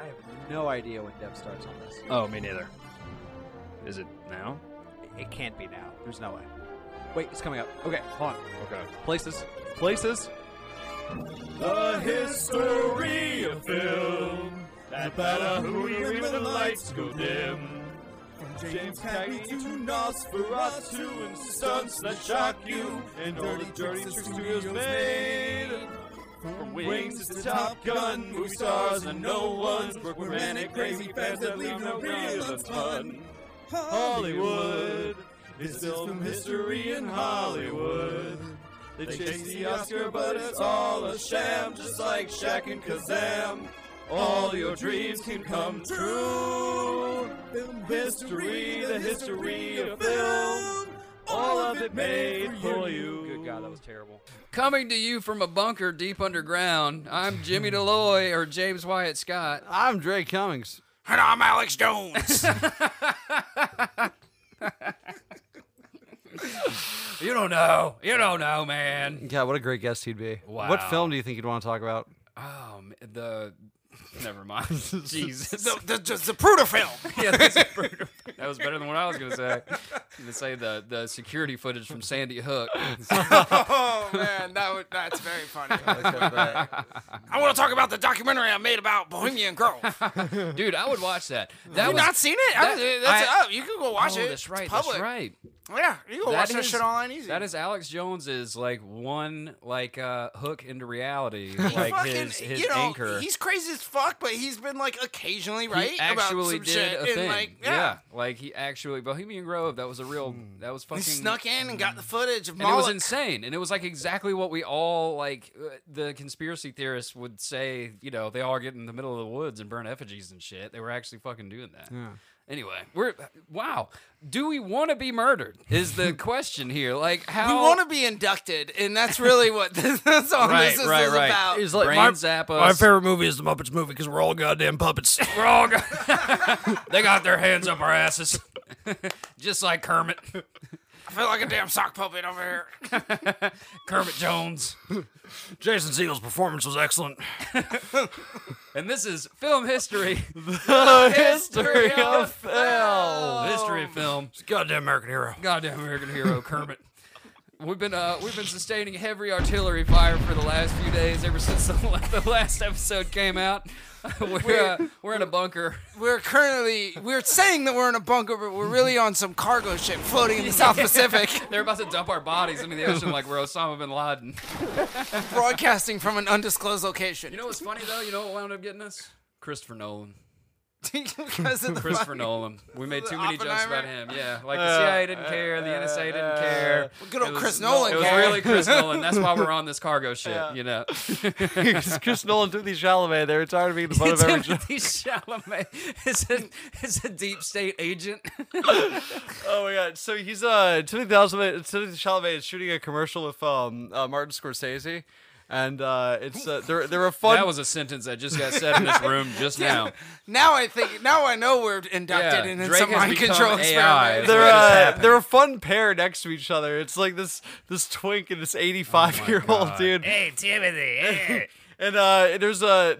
I have no idea when dev starts on this. Oh, me neither. Is it now? It can't be now. There's no way. Wait, it's coming up. Okay, hold on. Okay. Places. The history of film. That matter who you hear when the lights go dim. From James Cagney to Nosferatu and stunts that shock you and dirty tricks the studios made. From Wings to Top Gun, movie stars and no ones, romantic crazy fans that leave no real fun. Hollywood is film history in Hollywood. They chase the Oscar, but it's all a sham, just like Shaq and Kazam. All your dreams can come true. Film history, the history of film. All of it made for you. Good God, that was terrible. Coming to you from a bunker deep underground, I'm Jimmy Deloy, or James Wyatt Scott. I'm Drake Cummings. And I'm Alex Jones. You don't know, man. Yeah, what a great guest he'd be. Wow. What film do you think you'd want to talk about? Never mind. Jesus. The Pruder film. Yeah, that was better than what I was going to say. I was going to say the security footage from Sandy Hook. Oh, man, that's very funny. I want to talk about the documentary I made about Bohemian Grove. Dude, I would watch that. Have you not seen it? You can go watch it. That's right. It's public. That's right. Yeah, you can watch that shit online easy. That is Alex Jones's one hook into reality, like his anchor. He's crazy as fuck, but he's been occasionally right He about actually some did shit a thing. and He actually Bohemian Grove. That was a real. That was fucking. He snuck in and got the footage of And it was Moloch. insane, and it was exactly what we all the conspiracy theorists would say. They all get in the middle of the woods and burn effigies and shit. They were actually fucking doing that. Yeah. Anyway, wow. Do we want to be murdered? Is the question here? How We want to be inducted, and that's really what this song Right, this is right. about. He's brain my, zap us? my favorite movie is the Muppets movie because we're all goddamn puppets. We're all they got their hands up our asses, just like Kermit. I feel like a damn sock puppet over here. Kermit Jones. Jason Segel's performance was excellent. And this is Film History. The history of film. History of film. Goddamn American hero. Goddamn American hero, Kermit. We've been sustaining heavy artillery fire for the last few days, ever since the last episode came out. We're in a bunker. We're saying that we're in a bunker, but we're really on some cargo ship floating in the South Pacific, They're about to dump our bodies into the ocean like we're Osama bin Laden. broadcasting from an undisclosed location. You know what's funny though? You know what wound up getting us? Christopher Nolan. Because of the Christopher Nolan. We made too many jokes Oppenheimer? about him. Yeah, the CIA didn't care, the NSA didn't care. Good old It was- Chris Nolan It was cared. really Chris Nolan. That's why we're on this cargo ship. Chris Nolan, Timothy Chalamet, they were tired of being the butt of every joke. Timothy Chalamet is a deep state agent. Oh my god! So he's Timothy Chalamet is shooting a commercial with Martin Scorsese, and it's they're a fun. That was a sentence that just got said in this room just now. Now I know we're inducted Yeah, in Drake some has mind become control AI. experiment. What just happened? They're a fun pair next to each other. It's like this twink and this 85-year-old God. dude. Hey, Timothy. Hey. And there's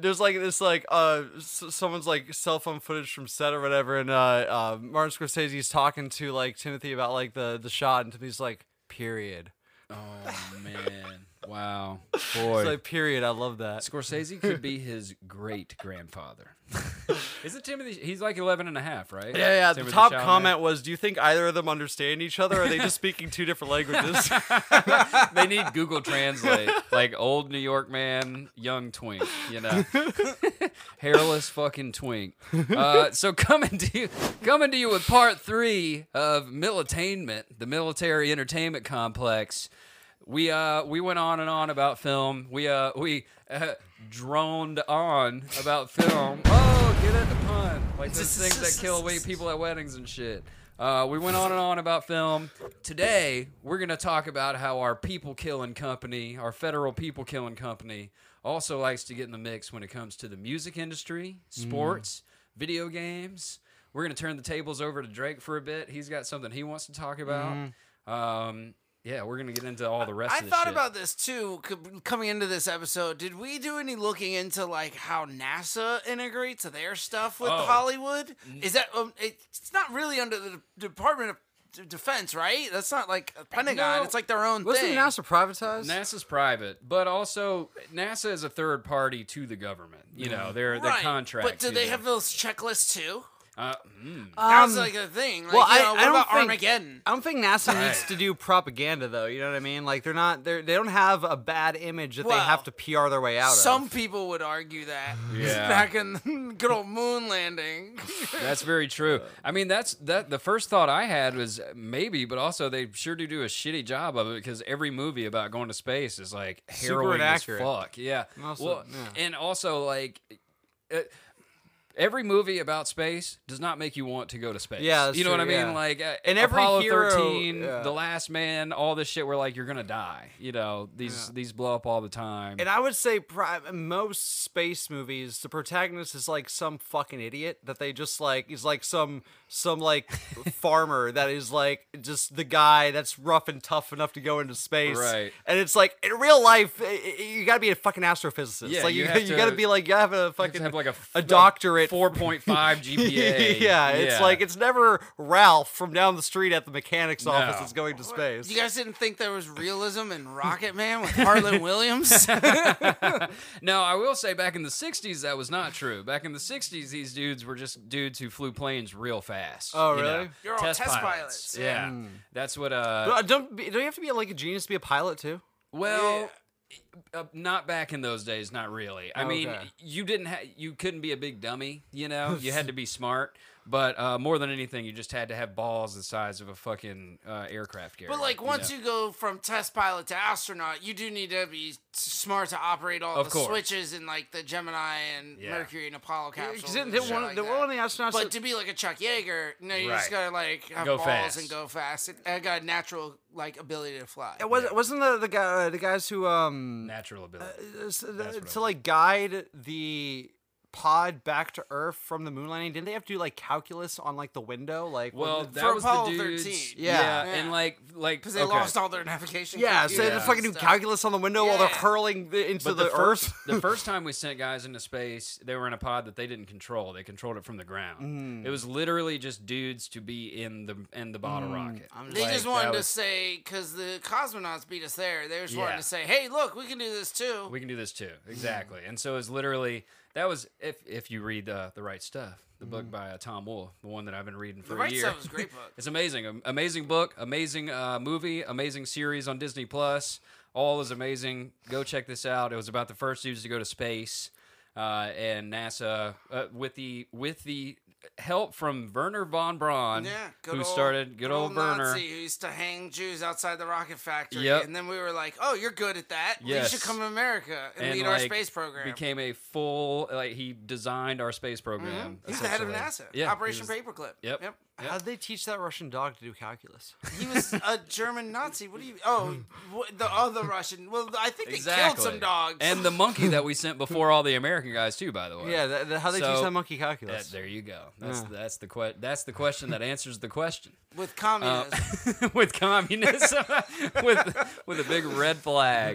someone's cell phone footage from set or whatever, and Martin Scorsese's talking to Timothy about the shot, and Timothy's like, period. Oh man! Wow, It's boy. like, period. I love that. Scorsese could be his great grandfather. Is it Timothy? He's 11 and a half, right? Yeah. The Timothy top Chalamet? comment was, do you think either of them understand each other? Or are they just speaking two different languages? They need Google Translate. Old New York man, young twink, hairless fucking twink. So coming to you with part 3 of Militainment, the military entertainment complex. We went on and on about film. We droned on about film. Oh, get it, the pun. Those things that kill people at weddings and shit. We went on and on about film. Today, we're going to talk about how our people-killing company, our federal people-killing company, also likes to get in the mix when it comes to the music industry, sports, video games. We're going to turn the tables over to Drake for a bit. He's got something he wants to talk about. yeah, we're gonna get into all the rest I of this thought shit. about this too coming into this episode. Did we do any looking into like how NASA integrates their stuff with Hollywood? Is that it's not really under the Department of Defense, right? That's not like a Pentagon. No. It's like their own Wasn't thing. NASA privatized? NASA's private, but also NASA is a third party to the government. You know, they're contract. But do they have those checklists too? Uh, That was like a thing. Like, well, what I don't about think- Armageddon? I don't think NASA needs to do propaganda, though. You know what I mean? Like they don't have a bad image that they Well, have to PR their way out Some of. people would argue that. Yeah. Back in the good old moon landing. That's very true. I mean, the first thought I had was maybe, but also they sure do a shitty job of it because every movie about going to space is like harrowing as inaccurate. fuck. Yeah. Also, well, yeah. and also like. Every movie about space does not make you want to go to space. Yeah, that's you know true, what I mean? yeah. Like, And every Apollo hero- 13, yeah. The Last Man, all this shit. Where like you're gonna die. You know, these blow up all the time. And I would say most space movies, the protagonist is like some fucking idiot that they just like is like some like farmer that is like just the guy that's rough and tough enough to go into space. Right. And it's like in real life, you gotta be a fucking astrophysicist. Yeah, like you you have to- gotta be like you have a You have fucking to have like a doctorate. 4.5 GPA. yeah, it's like it's never Ralph from down the street at the mechanics office that's going to space. You guys didn't think there was realism in Rocket Man with Harlan Williams? No, I will say back in the 60s that was not true. Back in the 60s, these dudes were just dudes who flew planes real fast. Oh, you know? really? You're all test pilots. Yeah. That's what Don't you have to be like a genius to be a pilot too? well, not back in those days, not really. I mean, Okay. you couldn't be a big dummy, you know? You had to be smart, but more than anything, you just had to have balls the size of a fucking aircraft carrier. But like once you go from test pilot to astronaut, you do need to be smart to operate all Of the course. switches in like the Gemini and Yeah. Mercury and Apollo capsules. Because and didn't shit one like of the that. astronauts But to be like a Chuck Yeager, no, you just Right. gotta like have Go balls fast. and go fast. I got a natural like ability to fly. wasn't the guy the guys who natural ability. to like guide the pod back to Earth from the moon landing? Didn't they have to do like calculus on like the window? Like Well, when- that For was Apollo the dudes. 13. Yeah, Yeah. and like Because they okay. lost all their navigation. yeah, so they had to computers fucking do and stuff. calculus on the window while they're Yeah. hurling into But the, first, Earth. the first time we sent guys into space, they were in a pod that they didn't control. They controlled it from the ground. It was literally just dudes to be in the bottle rocket. They Like, just that wanted to was- say, because the cosmonauts beat us there, they just Yeah. wanted to say, hey, look, we can do this too. we can do this too. Exactly. And so it's literally that was if you read the Right Stuff, the book by Tom Wolfe, the one that I've been reading for The Right a year. Stuff is a great book. It's amazing. Amazing book, amazing movie, amazing series on Disney Plus. All is amazing. Go check this out. It was about the first dudes to go to space, and NASA with the help from Werner von Braun, Yeah, who started good old Werner. Nazi who used to hang Jews outside the rocket factory. Yep. And then we were like, oh, you're good at that. Yes. You should come to America and, lead like, our space program. Became a full he designed our space program. He's the head of essentially. NASA. Yeah, Operation he was- Paperclip. Yep. How did they teach that Russian dog to do calculus? He was a German Nazi. What do you? Oh, the other Russian. Well, I think they killed some dogs. And the monkey that we sent before all the American guys too, by the way. Yeah, how they teach So- that monkey calculus? There you go. That's the question that answers the question. with communism. With communism, with a big red flag.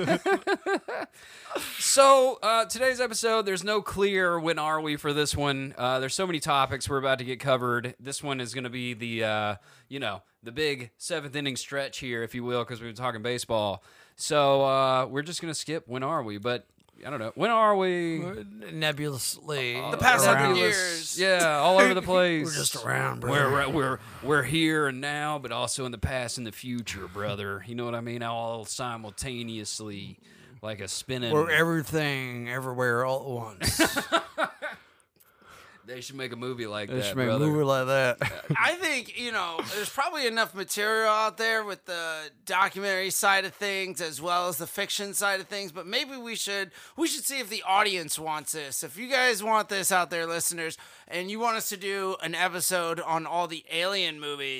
So today's episode, there's no clear when are we for this one. There's so many topics we're about to get covered. This one is going to be the the big seventh inning stretch here, if you will, because we've been talking baseball. So we're just going to skip when are we, but. I don't know. When are we? Nebulously. The past 100 around. years. Yeah, all over the place. We're just around, bro. We're here and now, but also in the past and the future, brother. You know what I mean? All simultaneously, like a spinning. We're everything, everywhere, all at once. They should make a movie like They that, should make a brother. movie like that. I think, there's probably enough material out there with the documentary side of things as well as the fiction side of things, but maybe we should see if the audience wants this. If you guys want this out there, listeners, and you want us to do an episode on all the Alien movies,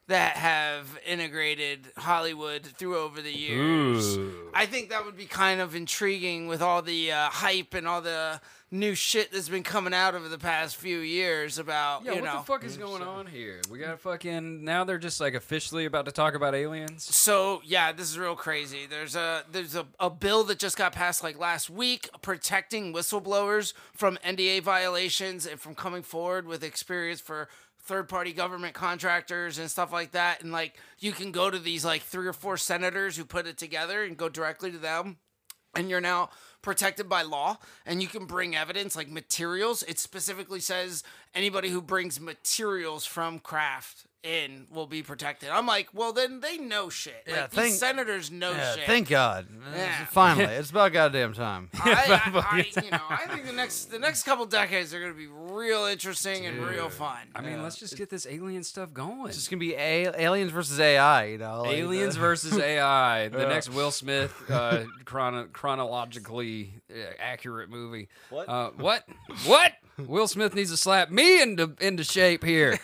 that have integrated Hollywood through over the years. Ooh. I think that would be kind of intriguing with all the hype and all the new shit that's been coming out over the past few years about, Yeah, you what know. the fuck is going on here? We got fucking now they're just like officially about to talk about aliens. So yeah, this is real crazy. There's a bill that just got passed like last week protecting whistleblowers from NDA violations and from coming forward with experience for third-party government contractors and stuff like that. And like you can go to these like 3 or 4 senators who put it together and go directly to them. And you're now protected by law, and you can bring evidence like materials. It specifically says anybody who brings materials from craft in will be protected. I'm like, well, then they know shit. Yeah, Like, these senators know Yeah, shit. thank God. Yeah. Finally, it's about goddamn time. I think the next couple decades are going to be real interesting and real fun. I mean, let's just get this alien stuff going. It's just gonna be aliens versus AI. You know, like Aliens versus AI, the next Will Smith chronologically accurate movie. What? What? Will Smith needs to slap me into shape here.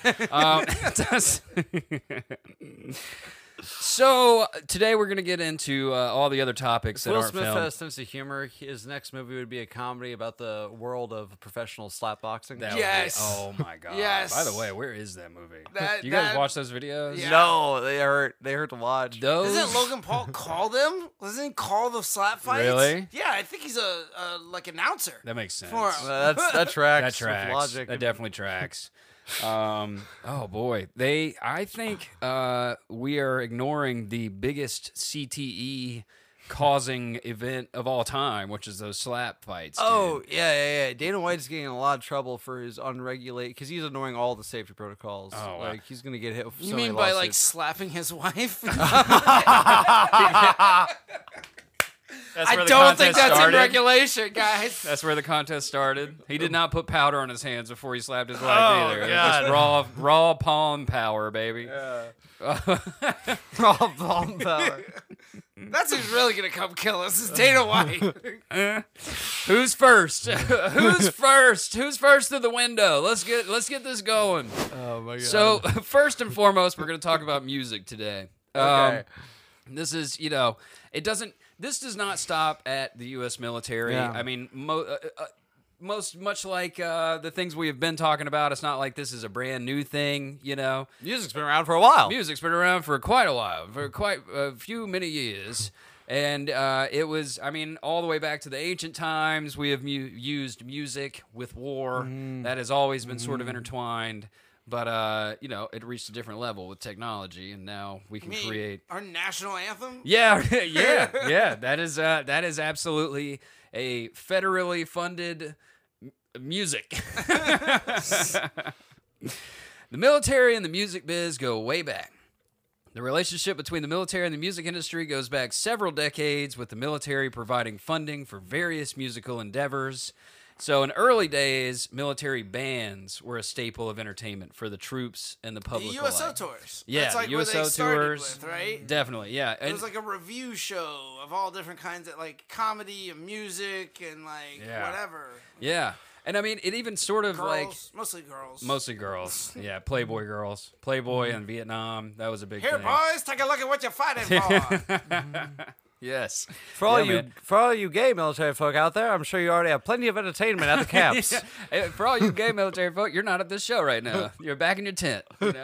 So today we're gonna get into all the other topics that Will aren't Smith filmed. has a sense of humor. His next movie would be a comedy about the world of professional slapboxing. That would be- Yes. oh my god. Yes. By the way, where is that movie? That- you guys that- watch those videos? Yeah. No, they hurt. They hurt to watch. Those. Doesn't Logan Paul call them? Doesn't he call the slap fights? Really? Yeah, I think he's a like announcer. That makes sense. For 'em. That tracks. That tracks. With logic. That definitely tracks. Oh boy, I think we are ignoring the biggest CTE causing event of all time, which is those slap fights. Dude. Oh yeah. Dana White's getting in a lot of trouble for his unregulated because he's ignoring all the safety protocols. Oh, wow. Like he's gonna get hit with so You many mean by like lawsuits. slapping his wife? That's I where the don't think contest that's started. in regulation, guys. That's where the contest started. He did not put powder on his hands before he slapped his wife Oh, either. It was God. just raw palm power, baby. Raw palm power. That's who's really gonna come kill us. Is Dana White. Who's first? Who's first? Who's first through the window? Let's get this going. Oh my God. So first and foremost, we're going to talk about music today. Okay. This is, this does not stop at the U.S. military. Yeah. I mean, much like the things we have been talking about, it's not like this is a brand new thing, music's been around for a while. Music's been around for quite a while, for quite a few many years. And it was, all the way back to the ancient times, we have used music with war. That has always been sort of intertwined. But, it reached a different level with technology, and now we can create... Our national anthem? Yeah. That is absolutely a federally funded music. The military and the music biz go way back. The relationship between the military and the music industry goes back several decades, with the military providing funding for various musical endeavors. So in early days, military bands were a staple of entertainment for the troops and the The public USO alike. tours. Yeah, That's like USO where they started tours, with, right? Definitely, yeah. It was like a review show of all different kinds of like comedy and music and like Yeah. whatever. Yeah. And it even sort of Girls, mostly girls. mostly girls. Yeah, Playboy girls. Playboy in Vietnam. That was a big Here, thing. boys, take a look at what you're fighting for. Yes. For all Yeah, man. for all you gay military folk out there, I'm sure you already have plenty of entertainment at the camps. Hey, for all you gay military folk, you're not at this show right now. You're back in your tent.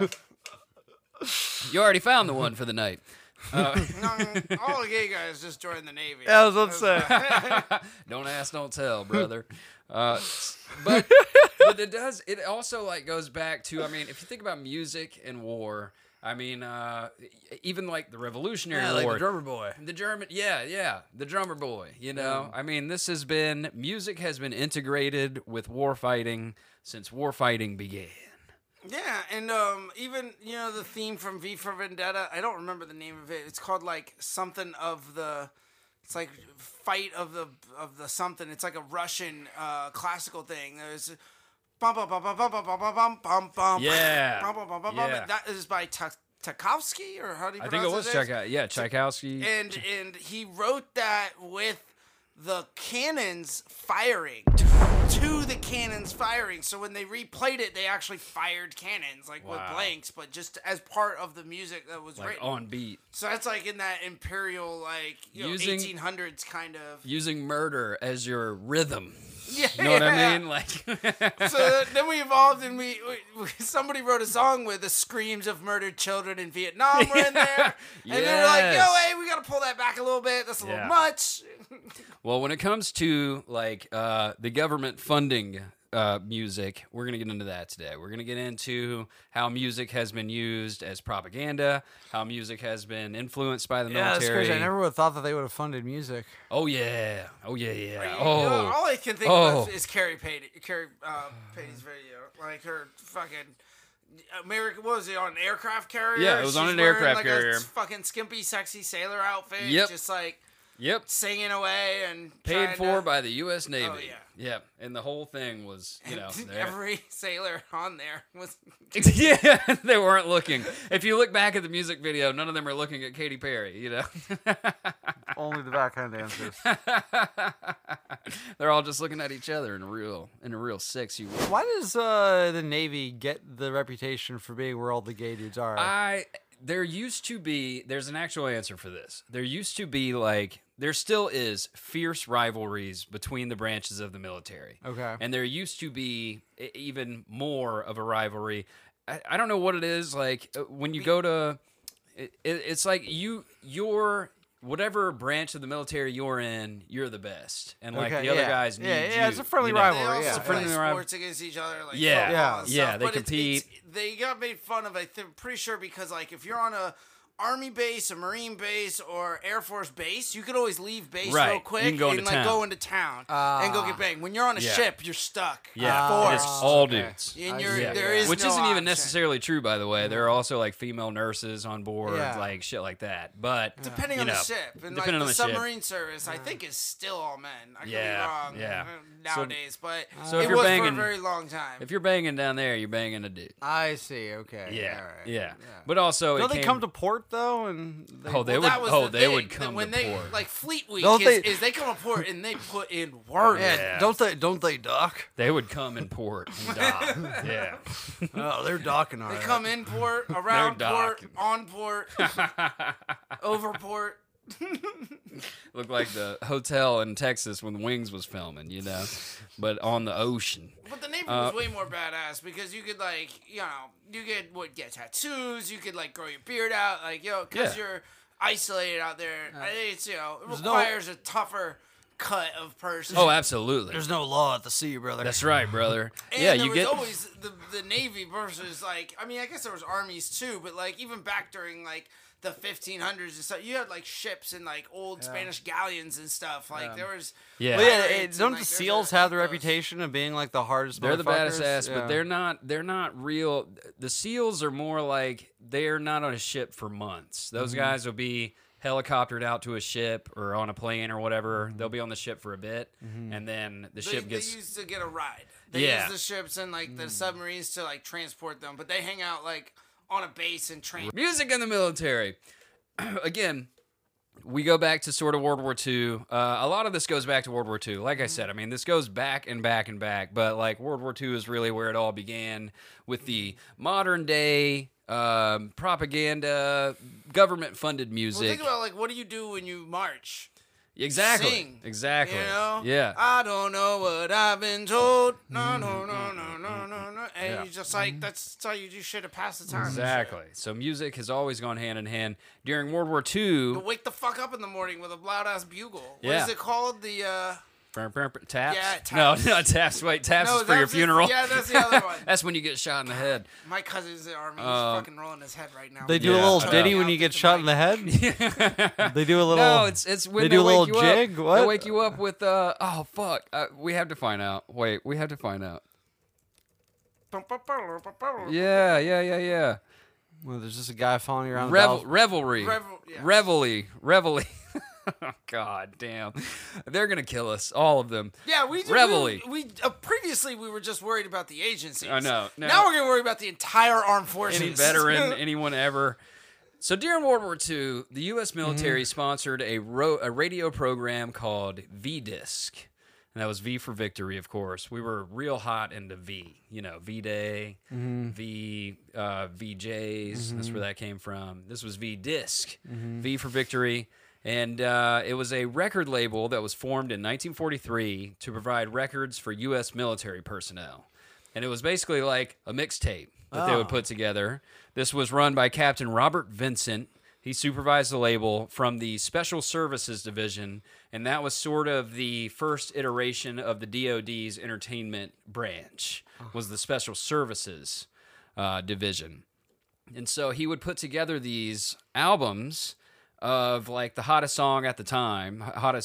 You already found the one for the night. All the gay guys just joined the Navy. Yeah, I was about to say. Don't ask, don't tell, brother. But it does. It also like goes back to. If you think about music and war, even like the Revolutionary Yeah, War, like the drummer boy. the German, the drummer boy. Music has been integrated with war fighting since war fighting began. Yeah, and even the theme from V for Vendetta. I don't remember the name of it. It's called like something of the. It's like fight of the something. It's like a Russian classical thing. There's bum bum bum bum bum bum bum bum bum bum. Yeah. Bum, bum, bum, bum, Yeah. bum. That is by Tchaikovsky, or how do you I pronounce think it was his name? Tchaikovsky. Yeah, Tchaikovsky. And he wrote that with the cannons firing to the cannons firing. So when they replayed it, they actually fired cannons like with blanks, but just as part of the music that was like written on beat. So that's like in that imperial, like, you know, 1800s kind of. Using murder as your rhythm. Yeah, You know what I mean? Like, So then we evolved, and we somebody wrote a song with the screams of murdered children in Vietnam were in there, and they were like, "Yo, hey, we gotta pull that back a little bit. That's a little much." well, when it comes to like the government funding music, we're gonna get into that today. We're gonna get into how music has been used as propaganda, how music has been influenced by the Yeah, that's military. crazy. I never would have thought that they would have funded music. Oh yeah, oh yeah. All I can think of is Carrie Patey's video, like her fucking. America, what was it, on an aircraft carrier? Yeah, it was on She's an wearing, aircraft like, carrier. a fucking skimpy, sexy sailor outfit. Yep. Just like Yep. singing away and Paid trying for to, by the U.S. Navy. Oh, yeah. Yep. And the whole thing was, you know, there. every sailor on there was. Yeah, they weren't looking. If you look back at the music video, none of them are looking at Katy Perry, you know? Only the backhand dancers. They're all just looking at each other in a real sexy way. Why does the Navy get the reputation for being where all the gay dudes are? There's an actual answer for this. There used to be there still is fierce rivalries between the branches of the military. Okay. And there used to be even more of a rivalry. I don't know what it is. Like when you go to, it's like you're whatever branch of the military you're in, you're the best, and like the other guys need you. Yeah, it's a friendly you know? rivalry. They also Yeah, play friendly rivalry. sports against each other, like Yeah. football and Yeah, stuff, they but compete. They got made fun of. Pretty sure because like if you're on a Army base, a Marine base, or Air Force base, you could always leave base Right. real You quick can go and into like town. go into town and go get banged. When you're on a Yeah. ship, you're stuck. Yeah, it's forced. all dudes. And Yeah. there is Which no isn't even option. necessarily true, by the way. There are also like female nurses on board, Yeah. like shit like that. But Depending you on the know, ship, and like depending on the the ship. submarine service, I think is still all men. I could Yeah, be wrong yeah. nowadays, but So if it you're was banging- for a very long time. if you're banging down there, you're banging a dude. I see. Okay. Yeah, All right. yeah. But also, Don't it they came- come to port though? And they That was would. the They thing, would that come when to they port. like Fleet Week Don't is they come to port and they put in work. Yeah. Don't they dock? They would come in port and dock. Yeah. Oh, they're docking They already. come in port, around They're port, docking. on port, over port. Looked like the hotel in Texas when Wings was filming, you know, but on the ocean. But the Navy was way more badass because you could like, you know, you could get tattoos, you could like grow your beard out, like because Yeah. you're isolated out there. I think it's it no- requires a tougher cut of person. Oh, absolutely. There's no law at the sea, brother. That's right, brother. And yeah, there you was get. always the Navy versus like I mean I guess there was armies too, but like even back during like the 1500s and stuff, you had like ships and like old Spanish galleons and stuff. Like there was Yeah. Well, yeah, pirates and, don't like, the there's SEALs a have the ethos. reputation of being like the hardest? They're the baddest motherfuckers? ass, Yeah. but they're not real. The SEALs are more like they're not on a ship for months. Those guys will be helicoptered out to a ship or on a plane or whatever. They'll be on the ship for a bit, and then the ship They gets. used to get a ride. They Yeah. use the ships and like the submarines to like transport them, but they hang out like on a base and train. Music in the military. Again, we go back to sort of World War II. A lot of this goes back to World War II. Like I said, I mean, this goes back and back and back. But like World War II is really where it all began with the modern day propaganda, government funded Well, music. think about like what do you do when you march? Exactly. Sing. Exactly. You know? Yeah. I don't know what I've been told. No, no, no, no, no, no, no. And you just like that's how you do shit to pass the time. and shit. Exactly. So music has always gone hand in hand. During World War II, To wake the fuck up in the morning with a loud ass bugle. What Yeah. is it called? The taps. Yeah, No, taps. not taps. Wait, taps No, is for your that's it. funeral. Yeah, that's the other one. That's when you get shot in the head. My cousin's in the army. He's fucking rolling his head right now. They do Yeah. a little Yeah. ditty Yeah. when you get shot in the head. They do a little. No, it's when they they do a wake little you jig? up. What? They wake you up with oh fuck. We have to find out. Wait, we have to find out. Yeah. Well, there's just a guy following you around. the Revelry. Yeah. Reveille. Oh, God damn. They're gonna kill us, all of them. Yeah, we Reveille. We previously we were just worried about the agencies. I know. Now we're gonna worry about the entire armed forces. Any veteran, anyone ever. So during World War II, the U.S. military sponsored a radio program called V-Disc. And that was V for victory, of course. We were real hot into V. You know, V-Day, VJs. That's where that came from. This was V-Disc. V for victory. And it was a record label that was formed in 1943 to provide records for U.S. military personnel. And it was basically like a mixtape that they would put together. This was run by Captain Robert Vincent. He supervised the label from the Special Services Division, and that was sort of the first iteration of the DoD's entertainment branch, was the Special Services Division. And so he would put together these albums of like the hottest songs at the time,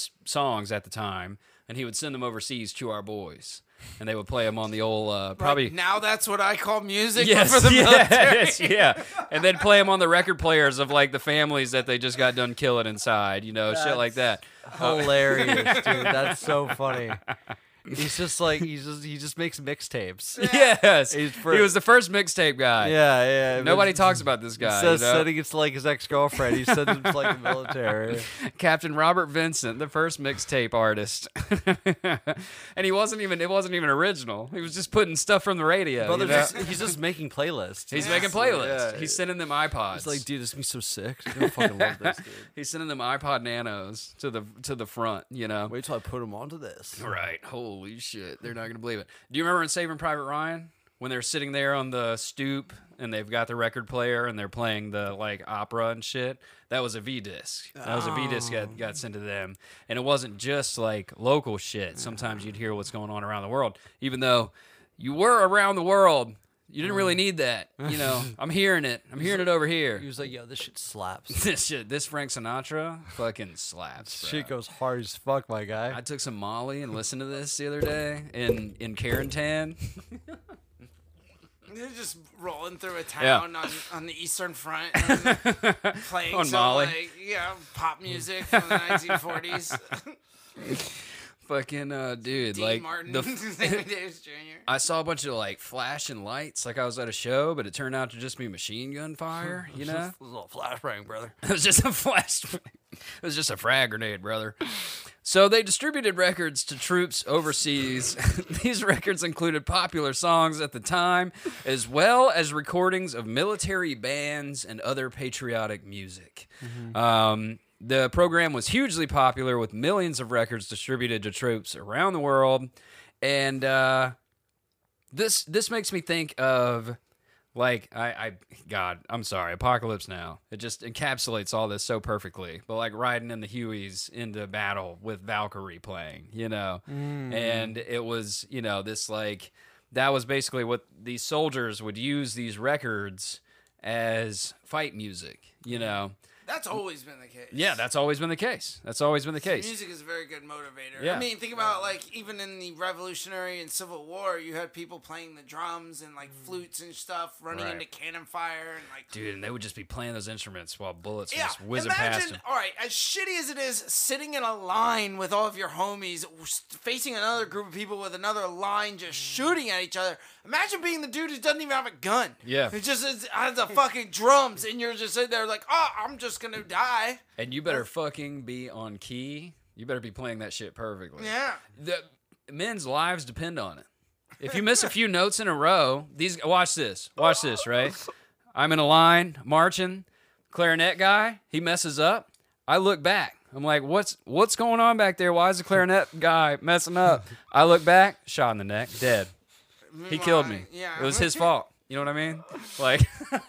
and he would send them overseas to our boys. And they would play them on the old, probably... Like, now that's what I call music yes, for the military. Yes, yeah. And then play them on the record players of, like, the families that they just got done killing inside, you know, shit like that. Hilarious, dude. That's so funny. He's just like he just makes mixtapes. Yes, he was the first mixtape guy. Yeah. Nobody talks about this guy. Instead of sending it to like his ex-girlfriend, he sends it to like the military. Captain Robert Vincent, the first mixtape artist, and it wasn't even original. He was just putting stuff from the radio. He's just making playlists. He's making playlists. Yeah. He's sending them iPods. He's like, dude, this is gonna be so sick. I'm gonna fucking love this, dude. He's sending them iPod Nanos to the front. You know. Wait till I put him onto this. Right. Holy shit. They're not going to believe it. Do you remember in Saving Private Ryan when they're sitting there on the stoop and they've got the record player and they're playing the like opera and shit? That was a V-Disc. That was a V-Disc that got sent to them. And it wasn't just like local shit. Sometimes you'd hear what's going on around the world. Even though you were around the world, you didn't really need that. You know, I'm hearing it. I'm hearing it over here. He was like, yo, this shit slaps. This Frank Sinatra fucking slaps, bro. Shit goes hard as fuck, my guy. I took some Molly and listened to this the other day in Carentan. They're just rolling through a town on the Eastern Front, and playing On some Molly. like pop music from the 1940s. Fucking dude, Dean like Martin, the Davis Jr. I saw a bunch of like flashing lights, like I was at a show, but it turned out to just be machine gun fire. You know, It was a little flashbang, brother. it was just a flash. It was just a frag grenade, brother. So they distributed records to troops overseas. These records included popular songs at the time, as well as recordings of military bands and other patriotic music. The program was hugely popular, with millions of records distributed to troops around the world. And this makes me think of, like, I'm sorry, Apocalypse Now. It just encapsulates all this so perfectly. But like riding in the Hueys into battle with Valkyrie playing, you know. And it was, you know, this like, that was basically what these soldiers would use these records as fight music, you know. That's always been the case. Yeah, that's always been the case. Music is a very good motivator. Yeah. I mean, think about like even in the Revolutionary and Civil War, you had people playing the drums and like flutes and stuff, running Right. into cannon fire and like. Dude, and they would just be playing those instruments while bullets were Yeah, just whizzing past imagine, them. all right, as shitty as it is, sitting in a line with all of your homies, facing another group of people with another line, just shooting at each other. Imagine being the dude who doesn't even have a gun. Yeah. Who just has the fucking drums, and you're just sitting there like, oh, I'm just gonna die. And you better fucking be on key. You better be playing that shit perfectly. Yeah. The men's lives depend on it. If you miss a few notes in a row, watch this, right? I'm in a line marching. Clarinet guy, he messes up. I look back. I'm like, what's going on back there? Why is the clarinet guy messing up? I look back, shot in the neck, dead. He killed me. Yeah. It was his fault. You know what I mean? Like,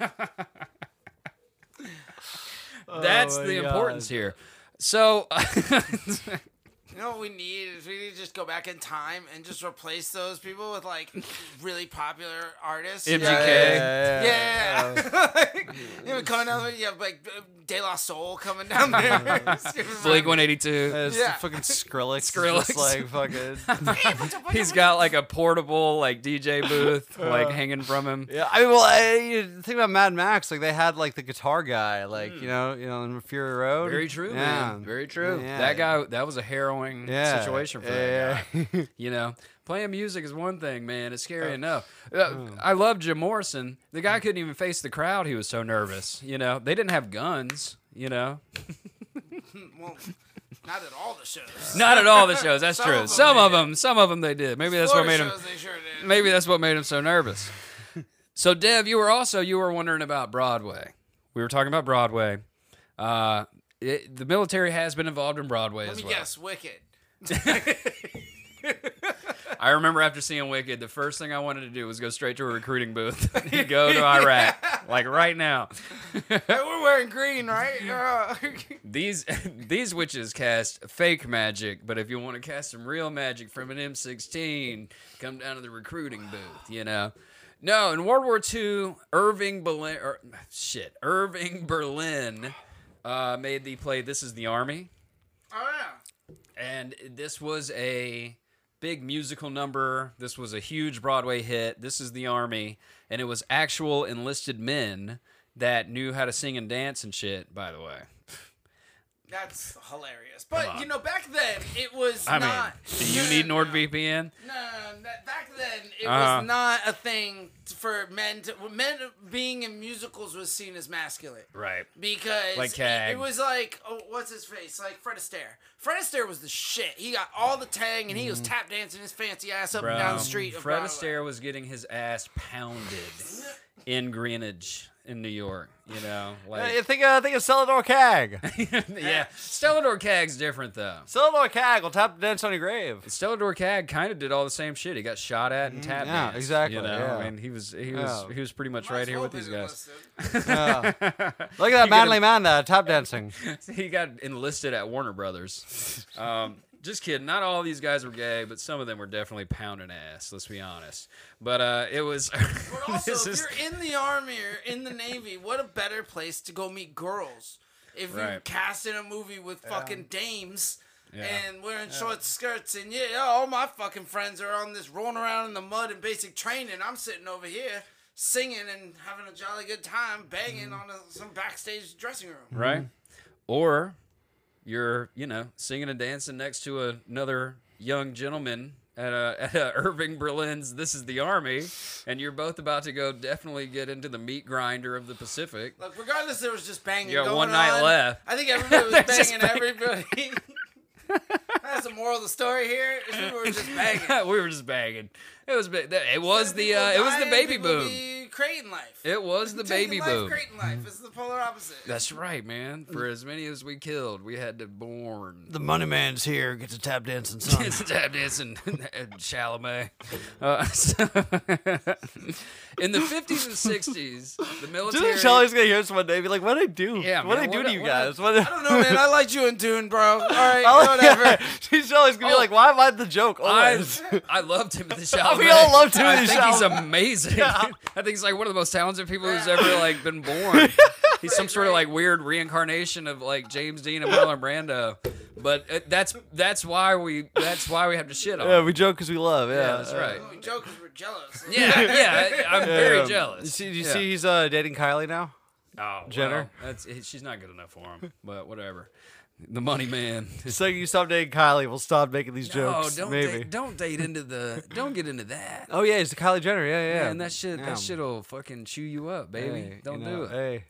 that's my the God. importance here. So, You know what we need is we need to just go back in time and just replace those people with like really popular artists. MGK. Yeah. You know, coming down there, you have like De La Soul coming down there. Blink 182. It's Yeah. fucking Skrillex. Skrillex. Just like fucking. He's got like a portable like DJ booth like hanging from him. Yeah, I mean, well, you think about Mad Max. Like they had like the guitar guy, like you know, in Fury Road. Very true, Yeah. man. Very true. Yeah. That guy, that was a heroin harrowing Yeah. situation for that guy. You know, playing music is one thing, man. It's scary enough. I love Jim Morrison. The guy couldn't even face the crowd. He was so nervous. You know, they didn't have guns. You know, Well, not at all the shows. not at all the shows. That's Some true. of 'em Some of them they did. Maybe that's what Florida made him. shows, they sure did. Maybe that's what made him so nervous. So, Dev, you were wondering about Broadway. We were talking about Broadway. The military has been involved in Broadway Let as me well. guess, Wicked. I remember after seeing Wicked, the first thing I wanted to do was go straight to a recruiting booth and go to Iraq, like right now. Hey, we're wearing green, right? These witches cast fake magic, but if you want to cast some real magic from an M16, come down to the recruiting booth, you know. No, in World War II, Irving Berlin made the play This Is the Army. Oh, yeah. And this was a big musical number. This was a huge Broadway hit. This Is the Army. And it was actual enlisted men that knew how to sing and dance and shit, by the way. That's hilarious. But, you know, back then, it was I not... mean, do you need NordVPN? No, back then, it was not a thing for men to... Men being in musicals was seen as masculine. Right. Because Like Cag. it was like, oh, what's his face? Like Fred Astaire. Fred Astaire was the shit. He got all the tang, and he was tap dancing his fancy ass up and down the street of Fred Broadway. Astaire was getting his ass pounded in Greenwich, in New York. You know, like I think of Celador Cag. yeah. Stellador Cag's different though. Celador Cag will tap dance on your grave. Stellador Cag kind of did all the same shit. He got shot at and tap yeah, danced, exactly, You know, yeah. I mean, he was pretty much right here with these guys. Look at that manly man there, tap dancing. He got enlisted at Warner Brothers. Just kidding. Not all of these guys were gay, but some of them were definitely pounding ass. Let's be honest. But it was. But also, this if is- you're in the Army or in the Navy, what a better place to go meet girls. If you're Right. cast in a movie with fucking dames Yeah. and wearing short skirts and all my fucking friends are on this rolling around in the mud in basic training. I'm sitting over here singing and having a jolly good time, banging on some backstage dressing room. right? Or you're, singing and dancing next to another young gentleman at a Irving Berlin's This Is the Army, and you're both about to go definitely get into the meat grinder of the Pacific. Look, regardless, there was just banging You got going one night on. left. I think everybody was Just banging everybody. That's the moral of the story here. Is we were just banging. We were just banging. It was the baby boom. Creating life. It was the Taking baby life, boom. Creating life. It's the polar opposite. That's right, man. For as many as we killed, we had to born. The money man's here. Get to tap dancing, son. It's tap dancing, Chalamet. In the 50s and 60s, the military. Dude, Charlie's gonna hear this one day and be like, what'd I do? Yeah, what'd man, I do to you what- guys? I don't know, man. I liked you in Dune, bro. All right, whatever. Charlie's gonna be like, why am I the joke always? I love Timothy Chalamet. We all love Timothy I think he's Chalamet. amazing. I think he's like one of the most talented people who's ever like been born. He's some sort of like weird reincarnation of like James Dean and Marlon Brando. But that's why we have to shit on Yeah, him. we joke because we love. Yeah, Yeah, that's right. We joke because we're jealous. Yeah, I'm very jealous. You see, Yeah. he's dating Kylie now? Oh, Jenner? well, she's not good enough for him, but whatever. The money man. It's like you stop dating Kylie, we'll stop making these jokes. don't maybe. don't get into that. Oh yeah, it's the Kylie Jenner. Yeah, yeah. Man, that shit'll fucking chew you up, baby. Hey, Don't you do know, it. Hey.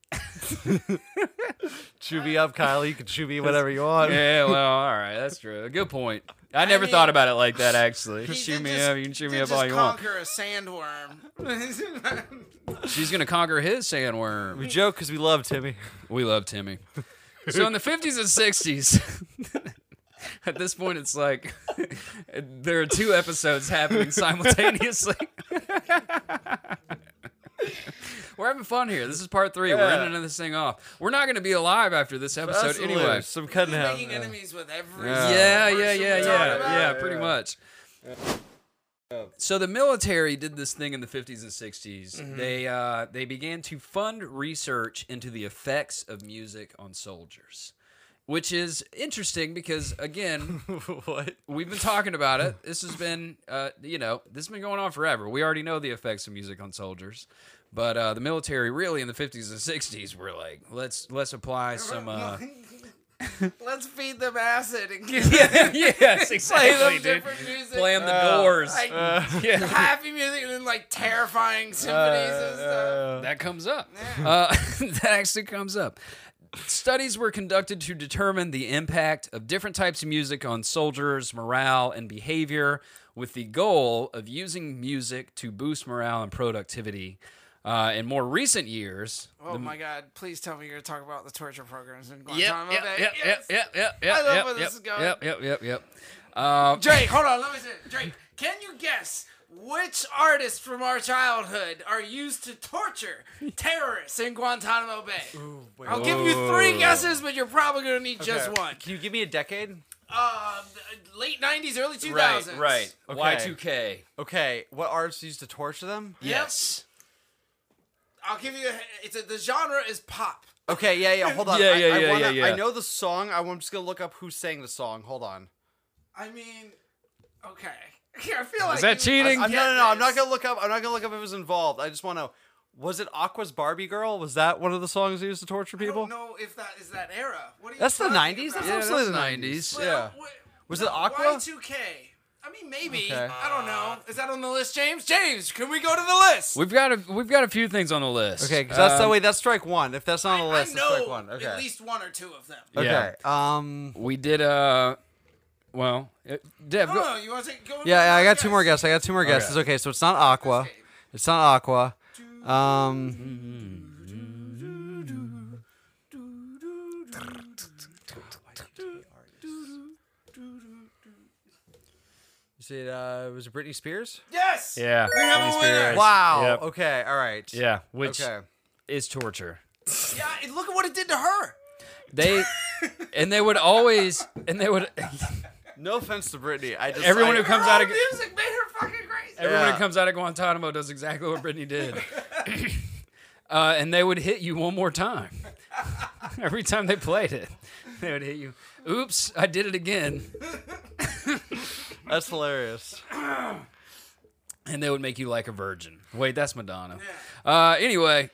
Chew me up, Kylie. You can chew me whatever you want. Yeah, well, all right, that's true. Good point. I never thought about it like that. Actually, He chew did me just- up. You can chew me did up all just you want. conquer a sandworm. She's gonna conquer his sandworm. We joke because we love Timmy. We love Timmy. So in the 50s and 60s, at this point, it's like there are two episodes happening simultaneously. We're having fun here. This is part 3. We're Yeah. ending this thing off. We're not going to be alive after this episode That's anyway. hilarious. Some cutting out. Making enemies with every Yeah, person we talk about. yeah, pretty much. So the military did this thing in the 50s and 60s. They began to fund research into the effects of music on soldiers, which is interesting because again, What? we've been talking about it. This has been, this has been going on forever. We already know the effects of music on soldiers, but the military really in the 50s and 60s were like, let's apply some Let's feed them acid and give Yes, play exactly, them dude. different music. Play them the Doors. Like Yeah. happy music and then like terrifying symphonies and stuff. That comes up. That actually comes up. Studies were conducted to determine the impact of different types of music on soldiers' morale and behavior, with the goal of using music to boost morale and productivity. In more recent years, Oh my God! Please tell me you're gonna talk about the torture programs in Yep, Guantanamo yep, Bay. yep, Yes. yep. I love yep, where this yep, is going. Yep. Drake, hold on. Let me say, Drake, can you guess which artists from our childhood are used to torture terrorists in Guantanamo Bay? I'll give you 3 guesses, but you're probably gonna need just one. Can you give me a decade? Late 90s, early 2000s. Right. Okay. Y2K. Okay, what artists used to torture them? Yes. I'll give you. The genre is pop. Okay, yeah, hold on. Yeah, I yeah. know the song. I'm just gonna look up who sang the song. Hold on. I mean, okay. I feel like that you- cheating? I'm, get no. I'm not this. gonna look up. I'm not gonna look up if it was involved. I just want to. Was it Aqua's Barbie Girl? Was that one of the songs used to torture I people? don't know if that is that era. What are you That's the talking 90s. about? That's Yeah, absolutely that's the 90s. Yeah. Was it Aqua? Y2K. I mean, maybe. Okay. I don't know. Is that on the list, James? James, can we go to the list? We've got a few things on the list. Okay, because that's the way. That's strike one. If that's not on the list, I that's strike know one. Okay. at least 1 or 2 of them. Okay. Yeah. We did Dev, No, go. no, you want to take? Go Yeah, I got guess. 2 more guesses. I got 2 more guesses. Okay, so it's not Aqua. Okay. It's not Aqua. Is it was it Britney Spears? Yes. Yeah. We have Britney a winner. Spears. Wow. Yep. Okay. All right. Yeah, which Okay. is torture. Yeah. Look at what it did to her. They would always No offense to Britney. everyone who comes out of music made her fucking crazy. everyone Yeah. who comes out of Guantanamo does exactly what Britney did. And they would hit you one more time. Every time they played it, they would hit you. Oops, I did it again. That's hilarious. And they would make you like a virgin. Wait, that's Madonna. Anyway,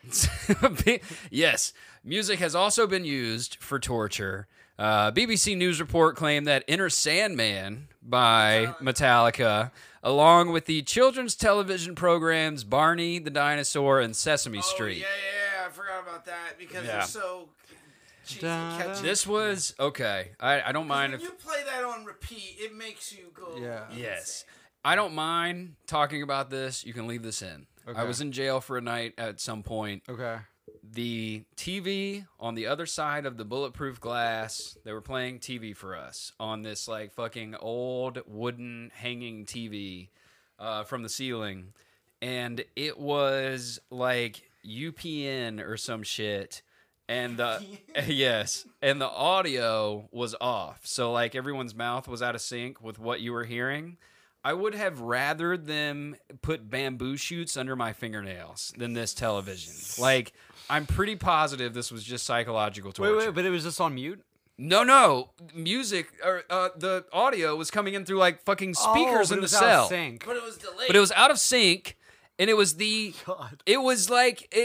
yes, music has also been used for torture. BBC News report claimed that Enter Sandman by Metallica, along with the children's television programs Barney the Dinosaur and Sesame Street. Yeah. I forgot about that because Yeah. they're so cheesy and catchy. This was okay. I don't mind When if you play that on repeat, it makes you go. Yeah. yes. I don't mind talking about this. You can leave this in. Okay. I was in jail for a night at some point. Okay. The TV on the other side of the bulletproof glass, they were playing TV for us on this like fucking old wooden hanging TV from the ceiling. And it was like UPN or some shit. And yes, and the audio was off. So like everyone's mouth was out of sync with what you were hearing. I would have rather them put bamboo shoots under my fingernails than this television. Like, I'm pretty positive this was just psychological torture. Wait, but it was just on mute? No. Music, or the audio was coming in through, like, fucking speakers in the cell. But it was delayed. But it was out of sync, and it was it was like,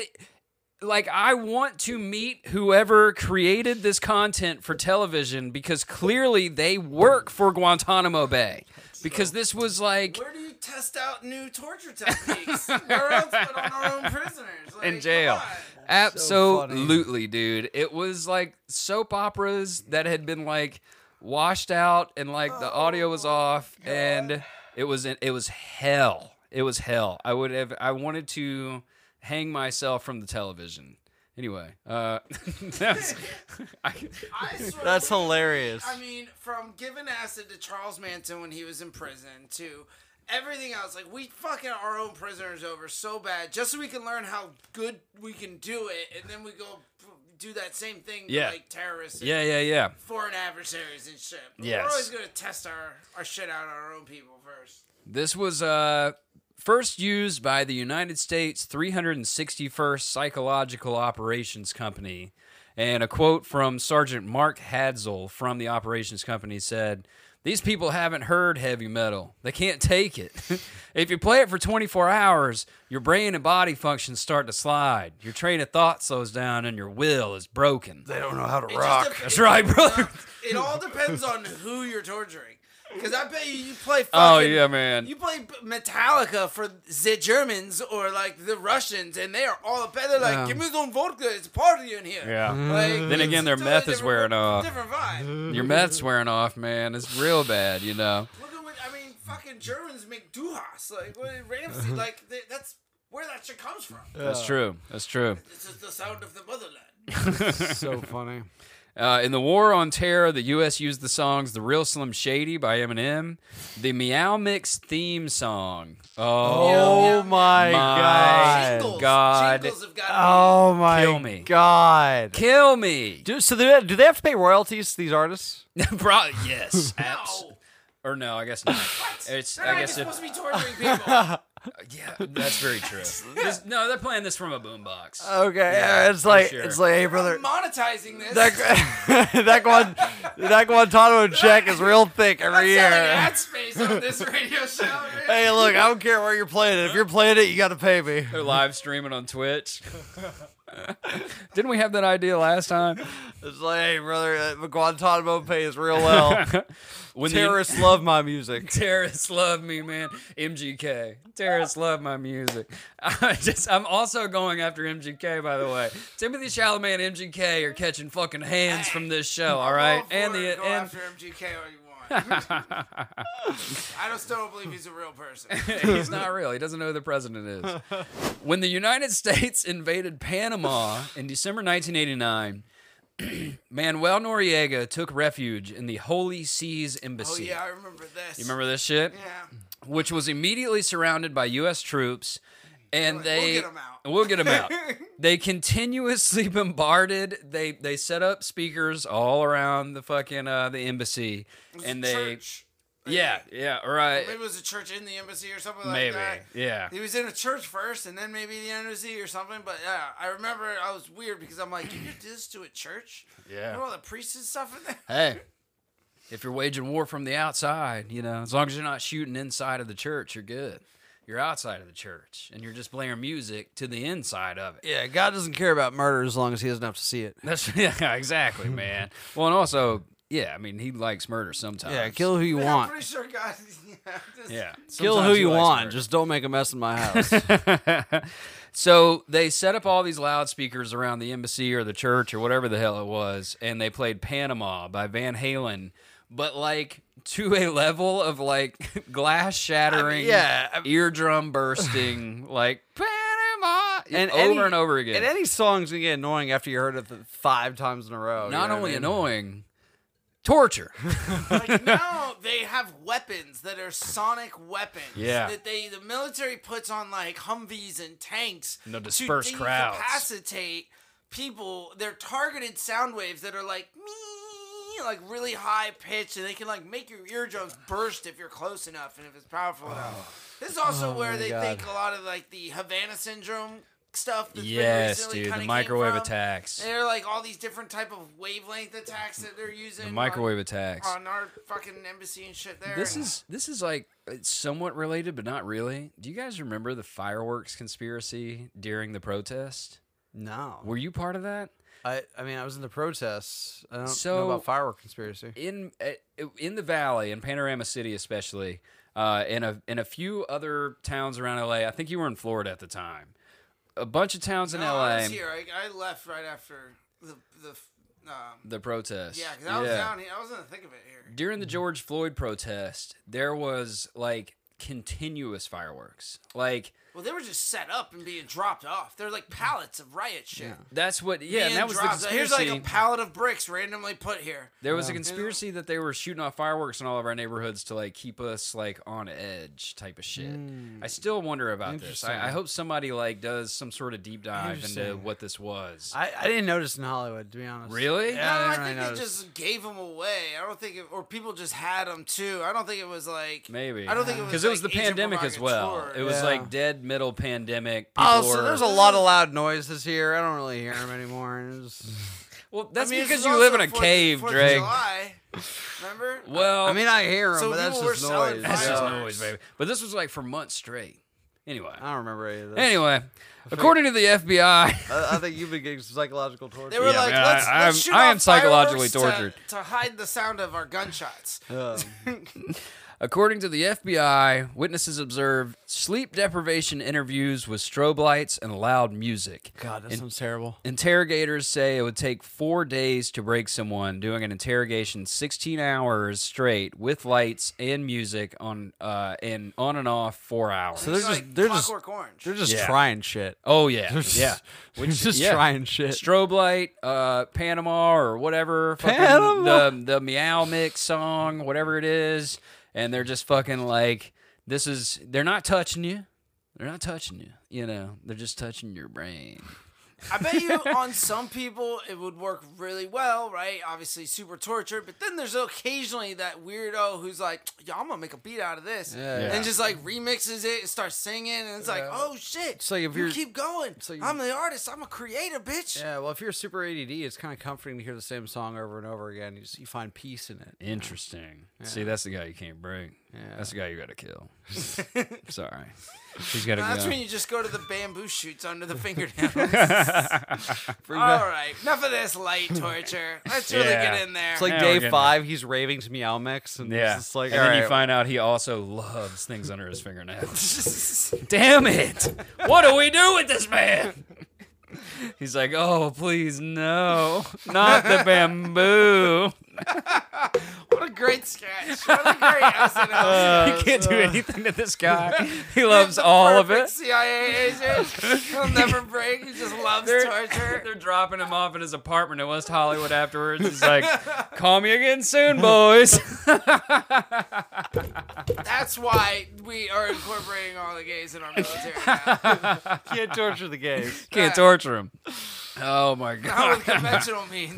I want to meet whoever created this content for television because clearly they work for Guantanamo Bay. Because this was like Where do you test out new torture techniques? Where else but on our own prisoners? Like, in jail. come on. Absolutely, dude. It was like soap operas that had been like washed out and like the audio was off and it was hell. It was hell. I wanted to hang myself from the television. Anyway, that's I swear That's hilarious. I mean, from giving acid to Charles Manson when he was in prison to everything else, like we fucking our own prisoners over so bad just so we can learn how good we can do it, and then we go do that same thing to like terrorists and yeah. foreign adversaries and shit. But Yes. We're always gonna test our shit out on our own people first. This was first used by the United States 361st Psychological Operations Company. And a quote from Sergeant Mark Hadzel from the Operations Company said, These people haven't heard heavy metal. They can't take it. If you play it for 24 hours, your brain and body functions start to slide. Your train of thought slows down and your will is broken. They don't know how to It just rock. dep- That's it- right, brother. It all depends on who you're torturing. Because I bet you play fucking... Oh, yeah, man. You play Metallica for the Germans or, like, the Russians, and they are all up there. They're like, give me some vodka. It's a party in here. Yeah. Like, Then again, their it's a meth is different- wearing off. Different vibe. Your meth's wearing off, man. It's real bad, you know. Look at what... I mean, fucking Germans make Duhas. Like, what Ramsey, like, that's where that shit comes from. That's true. That's true. This is the sound of the motherland. So funny. In the War on Terror, the U.S. used the songs "The Real Slim Shady" by Eminem, the Meow Mix theme song. Oh my god. Jingles. God. Jingles have got Oh my Kill me. god. Kill me, So do they have to pay royalties to these artists? yes, No. or no, I guess not. It's They're I not guess even it, supposed to be torturing people. yeah, that's very true. No, they're playing this from a boombox. Okay, yeah, it's like sure. it's like, hey brother, Monetizing this. that Guantanamo check is real thick every Selling year. ad space on this radio show. Man. Hey, look, I don't care where you're playing it. If you're playing it, you got to pay me. They're live streaming on Twitch. Didn't we have that idea last time? It's like, hey brother, Guantanamo pays real well. When Terrorists love my music. Terrorists love me, man. MGK. Terrorists love my music. I'm also going after MGK, by the way. Timothy Chalamet and MGK are catching fucking hands from this show, all right? And And go the after MGK all you want. I still don't believe he's a real person. he's not real. He doesn't know who the president is. When the United States invaded Panama in December 1989, Manuel Noriega took refuge in the Holy Seas Oh Embassy. yeah, I remember this. You remember this shit? Yeah. Which was immediately surrounded by U.S. troops, and Like, they we'll get 'em out. We'll get them out. They continuously bombarded. They set up speakers all around the fucking the embassy, It was and a they church. yeah right Maybe it was a church in the embassy or something maybe like that. yeah. He was in a church first, and then maybe the embassy or something. But yeah, I remember I was weird because I'm like, you did this to a church? Yeah. You know all the priests and stuff in there? Hey, if you're waging war from the outside, you know, as long as you're not shooting inside of the church, you're good. You're outside of the church, and you're just blaring music to the inside of it. Yeah, God doesn't care about murder as long as he doesn't have to see it. That's yeah, exactly, man. Well, and also, yeah, I mean, he likes murder sometimes. Yeah, kill who you I'm want. pretty sure God. Yeah, Kill sometimes who he you likes want. murder. Just don't make a mess in my house. So they set up all these loudspeakers around the embassy or the church or whatever the hell it was, and they played Panama by Van Halen, but like to a level of like glass shattering, eardrum bursting, like Panama, over and over again. And any song's gonna get annoying after you heard it 5 times in a row. Not you know only what I mean? annoying, torture. Like now they have weapons that are sonic weapons. Yeah. That the military puts on like Humvees and tanks And they'll disperse to crowds. incapacitate people. They're targeted sound waves that are like me, like really high pitched, and they can like make your eardrums burst if you're close enough and if it's powerful enough. This is also where they think a lot of like the Havana syndrome stuff. That's been Yes, recently dude, kinda the came microwave from. attacks. They're like all these different type of wavelength attacks that they're using. The microwave attacks. on our fucking embassy and shit there. This is like it's somewhat related, but not really. Do you guys remember the fireworks conspiracy during the protest? No. Were you part of that? I mean, I was in the protests. I don't So- know about firework conspiracy. In the Valley, in Panorama City especially, in a few other towns around LA. I think you were in Florida at the time. A bunch of towns in No, LA. I was here. I left right after The protest. yeah, because I was down here. I was in the thick of it here. During the George Floyd protest, there was like continuous fireworks. Like Well, they were just set up and being dropped off. They're like pallets of riot shit. that's what. Yeah, and Being that was the dropped. conspiracy. Here's like a pallet of bricks randomly put here. There was a conspiracy that they were shooting off fireworks in all of our neighborhoods to like keep us like on edge type of shit. I still wonder about this. I hope somebody like does some sort of deep dive into what this was. I didn't notice in Hollywood, to be honest. Really? Yeah, No, I I didn't think really they notice. just gave them away. I don't think, or people just had them too. I don't think it was like Maybe I don't think it was because it was like the Agent pandemic as well. Provocateur. It was Yeah. like dead middle pandemic. Oh, People so were- there's a lot of loud noises here. I don't really hear them anymore. Well, that's I mean, because this you is live in also a 4th cave, 4th of Drake. July. Remember? Well, I mean, I hear him, So but that's people were just selling noise. that's just fireworks. noise, baby. But this was like for months straight. Anyway. I don't remember any of this. Anyway, according to the FBI, I think you've been getting psychological torture. They were like, man, let's shoot I am off psychologically fireworks tortured. to hide the sound of our gunshots. according to the FBI, witnesses observed sleep deprivation interviews with strobe lights and loud music. God, that sounds terrible. Interrogators say it would take 4 days to break someone doing an interrogation 16 hours straight with lights and music on and on and off 4 hours. So It's they're like just Clockwork Orange. they're just Yeah. trying shit. Oh yeah, They're just, yeah. They're just yeah. trying shit. Strobe light, Panama or whatever, fucking Panama? the Meow Mix song, whatever it is, and they're just fucking like, they're not touching you, you know, they're just touching your brain. I bet you on some people it would work really well, right? Obviously super torture, but then there's occasionally that weirdo who's like, "Yo, I'm gonna make a beat out of this," and just like remixes it and starts singing, and it's like, "Oh shit!" It's like if you you're- keep going. I'm the artist. I'm a creator, bitch. Yeah, well, if you're super ADD, it's kind of comforting to hear the same song over and over again. You find peace in it. Interesting. See, that's the guy you can't break. Yeah. That's the guy you gotta kill. Sorry. He's gotta That's go. when you just go to the bamboo shoots under the fingernails. All right, enough of this light torture. Let's really Yeah. get in there. It's like Yeah, we're day getting 5, he's raving to Meow Mix, and Yeah. it's just like, and all then right, you find out he also loves things under his fingernails. Damn it! What do we do with this man? He's like, oh, please, no. Not the bamboo. What a great sketch. What a great SNL You can't do anything to this guy. He loves all of it. CIA agent. He'll never break. He just loves torture. They're dropping him off at his apartment in West Hollywood afterwards. He's like, call me again soon, boys. That's why we are incorporating all the gays in our military now. can't torture the gays. Can't torture him. Oh, my Not God. with conventional means.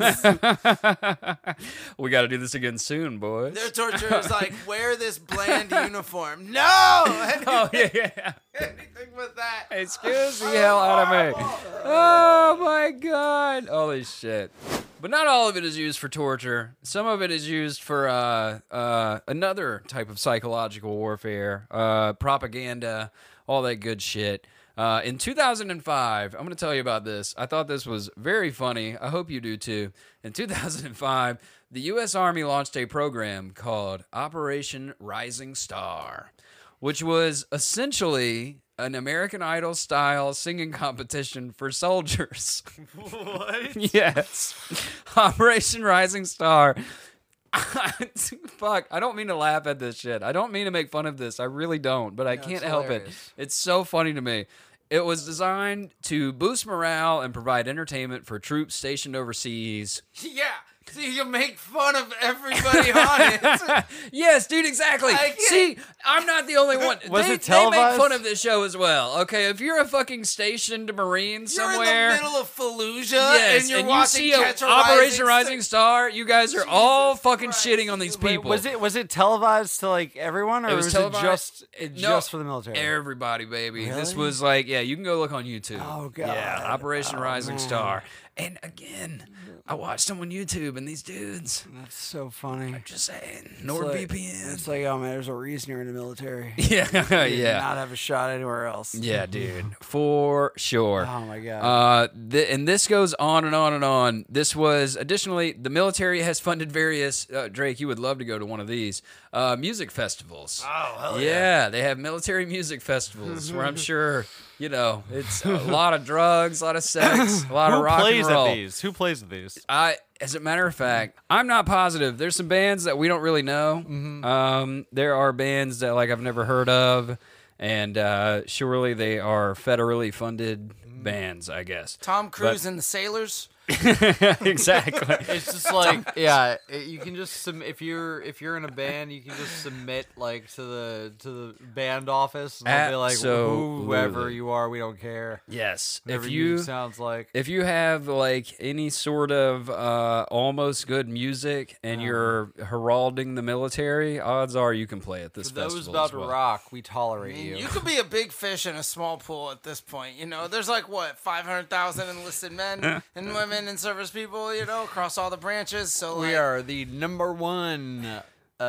We got to do this again soon, boys. Their torture is like, wear this bland uniform. No! Oh, yeah. Anything but that. Excuse the hell out of me. Oh my god. Holy shit. But not all of it is used for torture. Some of it is used for another type of psychological warfare, propaganda, all that good shit. In 2005, I'm going to tell you about this. I thought this was very funny. I hope you do too. In 2005, the U.S. Army launched a program called Operation Rising Star, which was essentially an American Idol style singing competition for soldiers. What? Yes. Operation Rising Star. Fuck, I don't mean to laugh at this shit. I don't mean to make fun of this. I really don't, but I can't help it. It's so funny to me. It was designed to boost morale and provide entertainment for troops stationed overseas. Yeah. So you make fun of everybody on it. Yes, dude, exactly. I get See, I'm not the only one. Was they, it televised? They make fun of this show as well. Okay, if you're a fucking stationed Marine somewhere, You're in the middle of Fallujah yes, and you're you watching see Catch a Operation Rising Star. Star, you guys are all fucking Christ. shitting on these people. Was it televised to like everyone, or It was was televised- it No, just for the military? Everybody, baby. This Really? was like, yeah, you can go look on YouTube. Oh, God. Yeah, Operation Oh, Rising man. Star. And again, I watched them on YouTube, and these dudes, That's so funny. just saying, It's NordVPN. like, oh man, there's a reason you're in the military. Yeah, yeah. Not have a shot anywhere else. Yeah, dude, for sure. Oh my god. And this goes on and on and on. This was additionally, the military has funded various. Drake, you would love to go to one of these music festivals. Oh hell Yeah, they have military music festivals where I'm sure, you know, it's a lot of drugs, a lot of sex, a lot of Who rock plays and roll. at these? Who plays at these? As a matter of fact, I'm not positive. There's some bands that we don't really know. There are bands that like I've never heard of, and surely they are federally funded bands, I guess. Tom Cruise and the Sailors. Exactly. It's just like you can just if you're in a band, you can just submit like to the band office, and they'll be like, whoever Absolutely. you are, we don't care. Yes. Whatever If your you music sounds like. if you have like any sort of almost good music and you're heralding the military, odds are you can play at this For festival. those about as to well. rock, we tolerate I mean, you. you could be a big fish in a small pool at this point. You know, there's like what 500,000 enlisted men and women servicemen and service people, you know, across all the branches. So We like, are the #1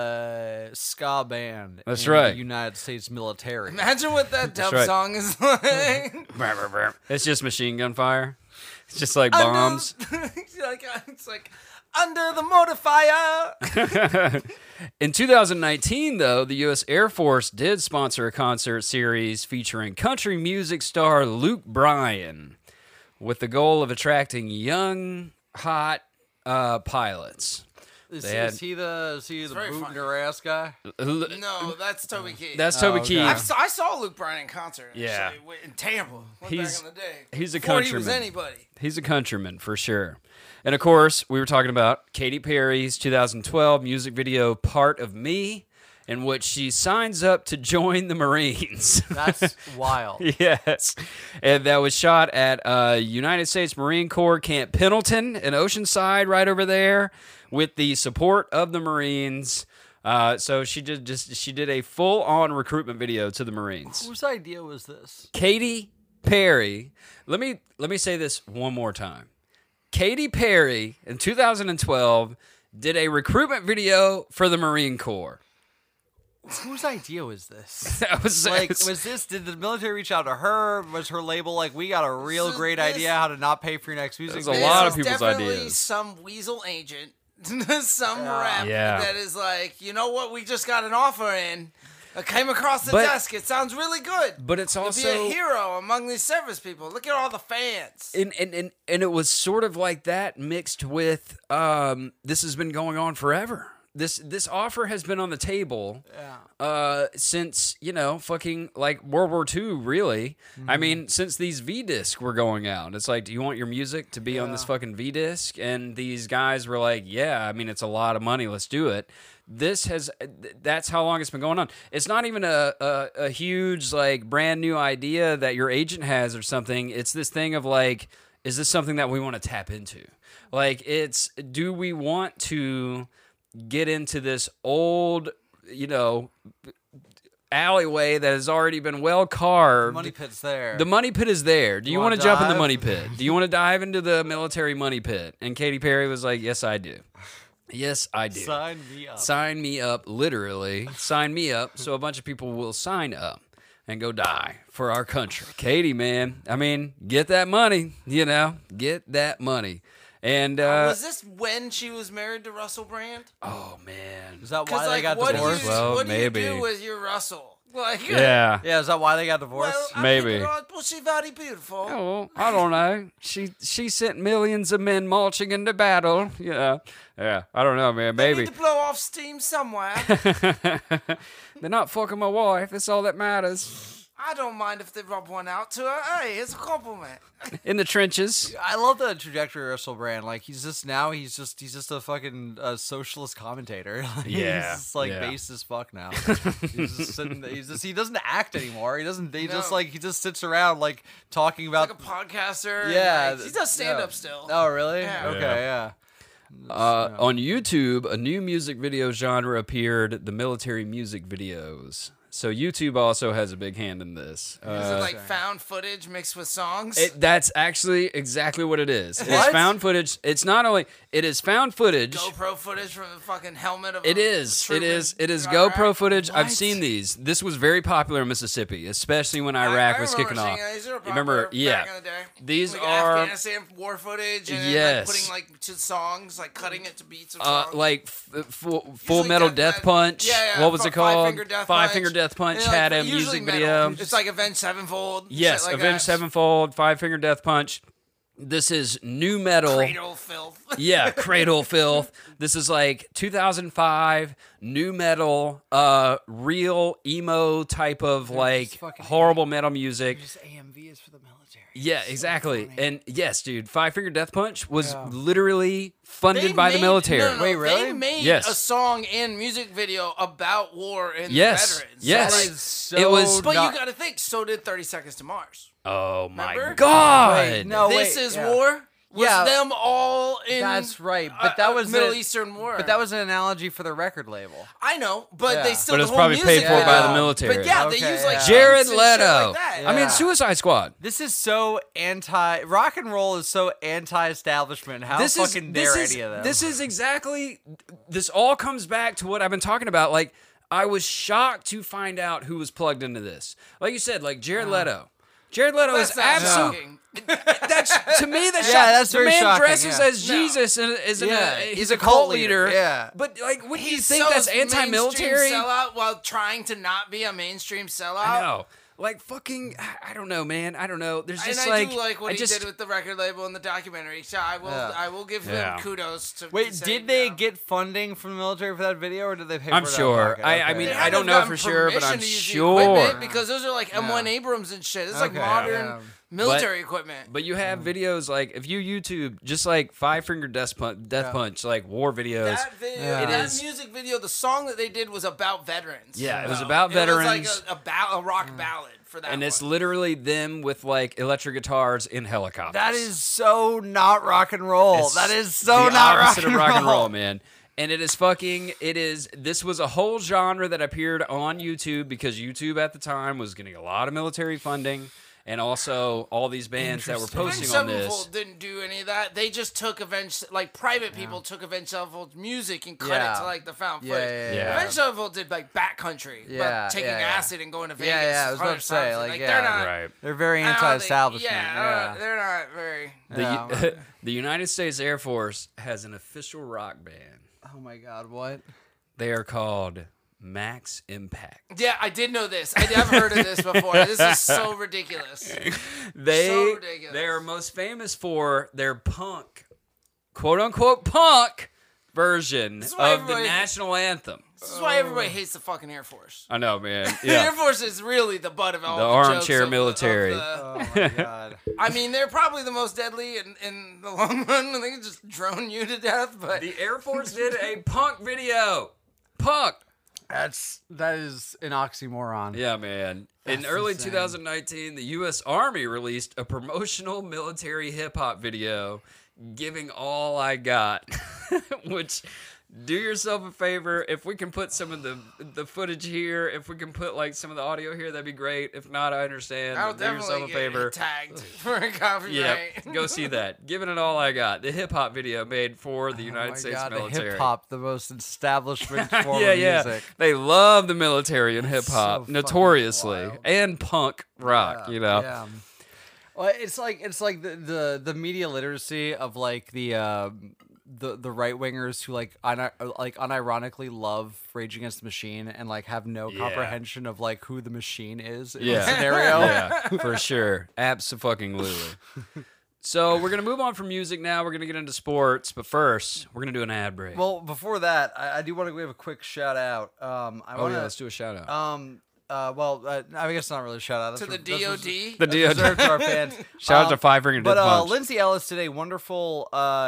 ska band. That's in right. The United States military. Imagine what that dub right. song is like. It's just machine gun fire. It's just like bombs. It's like under the mortar fire. In 2019, though, the U.S. Air Force did sponsor a concert series featuring country music star Luke Bryan with the goal of attracting young, hot pilots. Is had- he the very boot in funny. your ass guy? No, that's Toby Keith. That's Toby okay. Keith. I saw Luke Bryan in concert. Yeah. Actually, in Tampa. Back He's- in the day. he's a Before he was countryman. anybody. He's a countryman for sure. And of course, we were talking about Katy Perry's 2012 music video Part of Me, in which she signs up to join the Marines. That's wild. Yes. And that was shot at United States Marine Corps Camp Pendleton in Oceanside, right over there, with the support of the Marines. So she did a full-on recruitment video to the Marines. Whose idea was this? Katy Perry. Let me say this one more time. Katy Perry in 2012 did a recruitment video for the Marine Corps. Whose idea was this? That was Like, did the military reach out to her? Was her label like, we got a real This- great this- idea how to not pay for your next music There's a video? lot This of is people's definitely ideas. some weasel agent, some rep Yeah. that is like, you know what? We just got an offer in. I came across the But- desk. It sounds really good. But it's To be also a hero among these service people. Look at all the fans. and it was sort of like that mixed with this has been going on forever. This offer has been on the table since, fucking like World War II, really. I mean, since these V-discs were going out. It's like, do you want your music to be on this fucking V-disc? And these guys were like, yeah, I mean, it's a lot of money. Let's do it. That's how long it's been going on. It's not even a huge, like, brand new idea that your agent has or something. It's this thing of like, is this something that we want to tap into? Like, do we want to get into this old, alleyway that has already been well carved? Money pit's there. The money pit is there. Do you want wanna to jump in the dive? money pit? Do you want to dive into the military money pit? And Katy Perry was like, yes, I do. Yes, I do. Sign me up. Sign me up, literally. Sign me up so a bunch of people will sign up and go die for our country. Katie, man, I mean, get that money, get that money. And, Was this when she was married to Russell Brand? oh, man. Is that Because why they got what divorced? Well, what maybe. do you do with your Russell? Like, Yeah. Yeah, is that why they got divorced? well, I Maybe. think, was she very beautiful? Oh, I don't know. She sent millions of men marching into battle. Yeah, I don't know, man. They Maybe need to blow off steam somewhere. they're not fucking my wife. That's all that matters. I don't mind if they rub one out to her. Hey, it's a compliment. In the trenches. I love the trajectory of Russell Brand. Like, he's just a fucking socialist commentator. Like, Yeah, he's just like yeah. base as fuck now. He's just sitting. He doesn't act anymore. He doesn't. He just sits around like talking about. Like a podcaster. and, Yeah, like, he does stand yeah. up still. Oh, really? Yeah. Okay, yeah. On YouTube, a new music video genre appeared: the military music videos. So YouTube also has a big hand in this. Is it like found footage mixed with songs? That's actually exactly what it is. It's What? found footage. It's not only it is found footage. GoPro footage from the fucking helmet of It a is. It trooper is. It is in GoPro Iraq? footage. I've What? seen these. This was very popular in Mississippi, especially when Iraq I was remember kicking off. seeing these are Remember? popular Yeah. back in the day. These like are Afghanistan war footage and then, Yes. like, putting like to songs, like cutting it to beats of songs. like Full Usually Metal Death Death Punch. Punch. Yeah, What was it called? Five Finger Death Five Punch. Finger Death Punch Yeah, like, had a usually music metal. video. It's like Avenged Sevenfold. Yes, shit like Avenged that. Sevenfold, Five Finger Death Punch. This is new metal. Cradle filth. Yeah, Cradle Filth. This is like 2005 new metal, real emo type of like fucking horrible metal music. Just AMV is for the military. Yeah, exactly. And yes, dude, Five Finger Death Punch was literally funded by the military. No, Wait, really? They made Yes. a song and music video about war and Yes. veterans. Yes. So, That like, is so It was- but not- you got to think, so did 30 Seconds to Mars. Oh my Remember? god! Wait, no. This wait, is yeah. war. Was them all in That's right, but that was Middle Eastern war. But that was an analogy for the record label. I know, but they still. But the it's whole probably paid music for by video- the military. But yeah, Okay, they use like yeah. Jared chants and shit Leto. like that. I mean, Yeah. Suicide Squad. This is so rock and roll is so anti-establishment. How fucking dare any of them? This is exactly. This all comes back to what I've been talking about. Like, I was shocked to find out who was plugged into this. Like you said, like Jared Leto. Jared Leto That's is not absolutely. shocking. That's to me. That's Yeah, that's the very man shocking, dresses yeah. as Jesus and Yeah, he's a cult leader. Yeah. but like, wouldn't you He's think so that's anti-military? mainstream sellout while trying to not be a mainstream sellout. I know. Like fucking, I don't know, man. I don't know. There's just And I do like what I he just, did with the record label and the documentary. So I will give Yeah. him kudos to. Wait, to say, did they yeah. get funding from the military for that video, or did they pay for I'm it? sure. I Okay. mean, They I had to don't have know gotten for sure, but permission I'm to use the sure. equipment because those are like M1 Abrams and shit. It's like Okay, modern yeah. military equipment. But you have videos like if you YouTube just like Five Finger Death Punch, like war videos. That video, Yeah. that It is- music video, the song that they did was about veterans. Yeah, it was about veterans. It was like a rock ballad for that. And it's one. literally them with like electric guitars in helicopters. That is so not rock and roll. It's That is so the not opposite rock of rock and roll, roll, man. And this was a whole genre that appeared on YouTube because YouTube at the time was getting a lot of military funding. And also all these bands that were posting Avenged on Sevenfold this. didn't do any of that. They just took private people took Avenged Sevenfold's music and cut Yeah. it to like the found Yeah, footage. yeah, yeah. Avenged Sevenfold did like backcountry, Yeah, but taking yeah, yeah. acid and going to Vegas. Yeah, yeah, I was about to 100 say, times. like, yeah. they're not. Right. They're very I don't think- anti-establishment. Yeah, they're not very. Yeah. The United States Air Force has an official rock band. Oh my God, what? They are called Max Impact. Yeah, I did know this. I have heard of this before. This is so ridiculous. So ridiculous. They are most famous for their punk, quote unquote punk version is why of the everybody- national anthem. This is why everybody hates the fucking Air Force. I know, man. The Air Force is really the butt of all The the armchair jokes of military. Oh my God. I mean, they're probably the most deadly in the long run. They can just drone you to death. But The Air Force did a punk video. Punk. That is an oxymoron. Yeah, man. In That's early insane. 2019, the U.S. Army released a promotional military hip hop video, Giving All I Got, which. Do yourself a favor. If we can put some of the footage here, if we can put like some of the audio here, that'd be great. If not, I understand. I'll Do yourself definitely a get favor. tagged for a copyright. Yep, go see that. Giving It All I Got, the hip hop video made for the United States military. Hip hop, the most establishment form Yeah, of yeah. music. They love the military and hip hop, fucking notoriously, wild. and punk rock. You know. Yeah. Well, it's like the media literacy of like the right wingers who like unironically love Rage Against the Machine and like have no Yeah. comprehension of like who the machine is in Yeah. the scenario. Yeah, for sure. Abso-fucking-lutely. So we're gonna move on from music now. We're gonna get into sports, but first we're gonna do an ad break. Well, before that, I do want to give a quick shout out. Let's do a shout out. I guess not really a shout out. To the That's DOD. The That's reserved to our fans. Shout out to Five Finger Death But Punch. Lindsay Ellis did a wonderful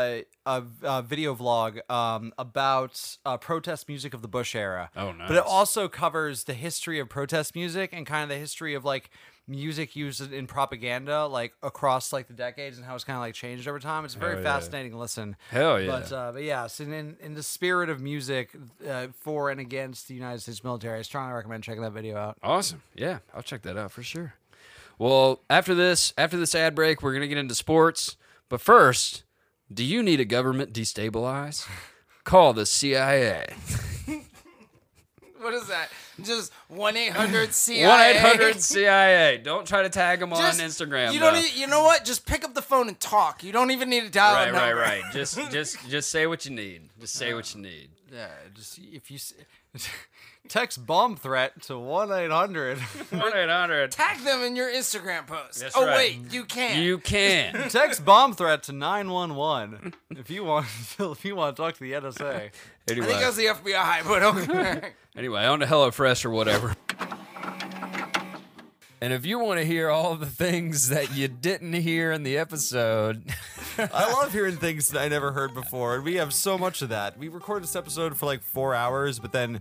video vlog about protest music of the Bush era. Oh, nice. But it also covers the history of protest music and kind of the history of like music used in propaganda, like across like the decades and how it's kind of like changed over time. It's a very Hell yeah. fascinating listen. Hell yeah. But yes, and in the spirit of music for and against the United States military, I strongly recommend checking that video out. Awesome. Yeah, I'll check that out for sure. Well, after this ad break, we're gonna get into sports. But first, do you need a government destabilize? Call the CIA. What is that? Just 1-800-CIA. 1-800-CIA. Don't try to tag them on Just- Instagram. You don't. though. You know what? Just pick up the phone and talk. You don't even need to dial a number. Right. Just say what you need. Just say what you need. Yeah, just if you text bomb threat to 1-800. 1-800. Tag them in your Instagram post. That's oh right. wait, you can't. You can. Text bomb threat to 911 if you want to talk to the NSA. I think Anyway, that's the FBI, but okay. on to HelloFresh or whatever. And if you want to hear all the things that you didn't hear in the episode, I love hearing things that I never heard before, and we have so much of that. We recorded this episode for like 4 hours, but then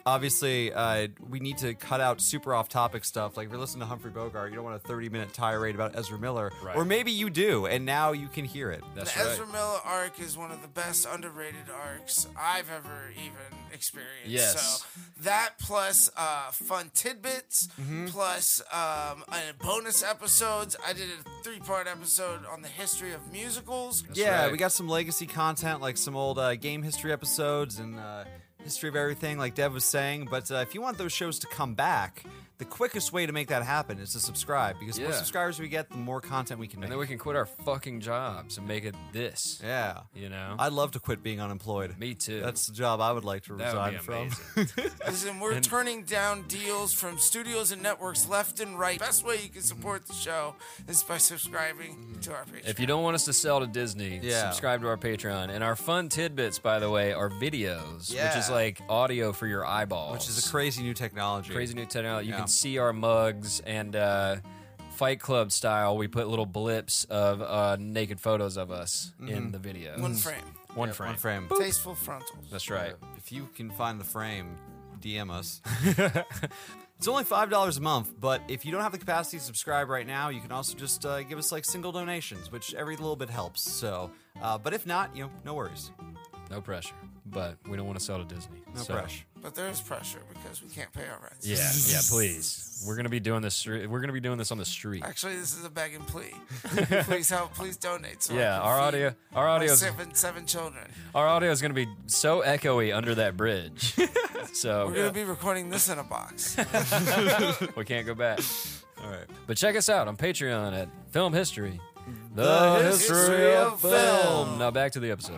obviously, we need to cut out super off-topic stuff. Like, if you're listening to Humphrey Bogart, you don't want a 30-minute tirade about Ezra Miller. Right. Or maybe you do, and now you can hear it. That's The right. Ezra Miller arc is one of the best underrated arcs I've ever even experienced. Yes. So that plus fun tidbits, plus bonus episodes. I did a 3-part episode on the history of musicals. Yeah, right. we got some legacy content, like some old game history episodes and history of everything, like Dev was saying. But if you want those shows to come back, the quickest way to make that happen is to subscribe, because the more Yeah. subscribers we get, the more content we can make. And then we can quit our fucking jobs and make it this. Yeah. You know? I'd love to quit being unemployed. Me too. That's the job I would like to That would resign be from. amazing. Listen, we're turning down deals from studios and networks left and right. Best way you can support the show is by subscribing to our Patreon. If you don't want us to sell to Disney, Yeah. subscribe to our Patreon. And our fun tidbits, by the way, are videos, which is Yeah. like audio for your eyeballs. Which is a crazy new technology. crazy new technology. You Yeah. can see our mugs and Fight Club style. We put little blips of naked photos of us in the video. One frame. One frame. One frame. Tasteful frontals. That's right. If you can find the frame, DM us. It's only $5 a month, but if you don't have the capacity to subscribe right now, you can also just give us like single donations, which every little bit helps. So, but if not, no worries. No pressure. But we don't want to sell to Disney. No so. pressure. But there is pressure because we can't pay our rents. Yeah, please. We're gonna be doing this. We're gonna be doing this on the street. Actually, this is a begging plea. Please help. Please donate. So Yeah, I can feed our my audio, seven children. our audio is gonna be so echoey under that bridge, so We're gonna be recording this in a box. we can't go back. All right. But check us out on Patreon at Film History, The History of Film. Now back to the episode.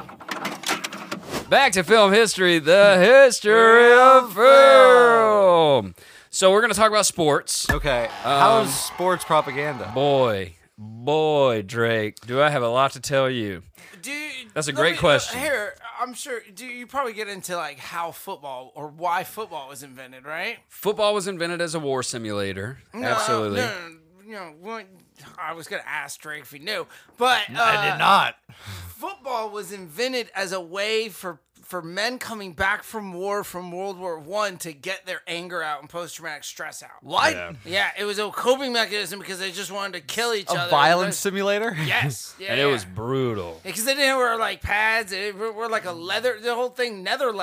Back to Film History, the history of film. So we're gonna talk about sports. Okay. How's sports propaganda? Boy, Drake, do I have a lot to tell you? That's a Let great me- question. Here, I'm sure. Do you probably get into like how football or why football was invented, right? Football was invented as a war simulator. Absolutely. I was gonna ask Drake if he knew, but I did not. football was invented as a way for men coming back from war from World War I to get their anger out and post-traumatic stress out. What? Yeah, it was a coping mechanism because they just wanted to kill each other. A violence simulator? Yes. Yeah, And it was brutal. because they didn't wear like pads. It were like a leather. The whole thing, leather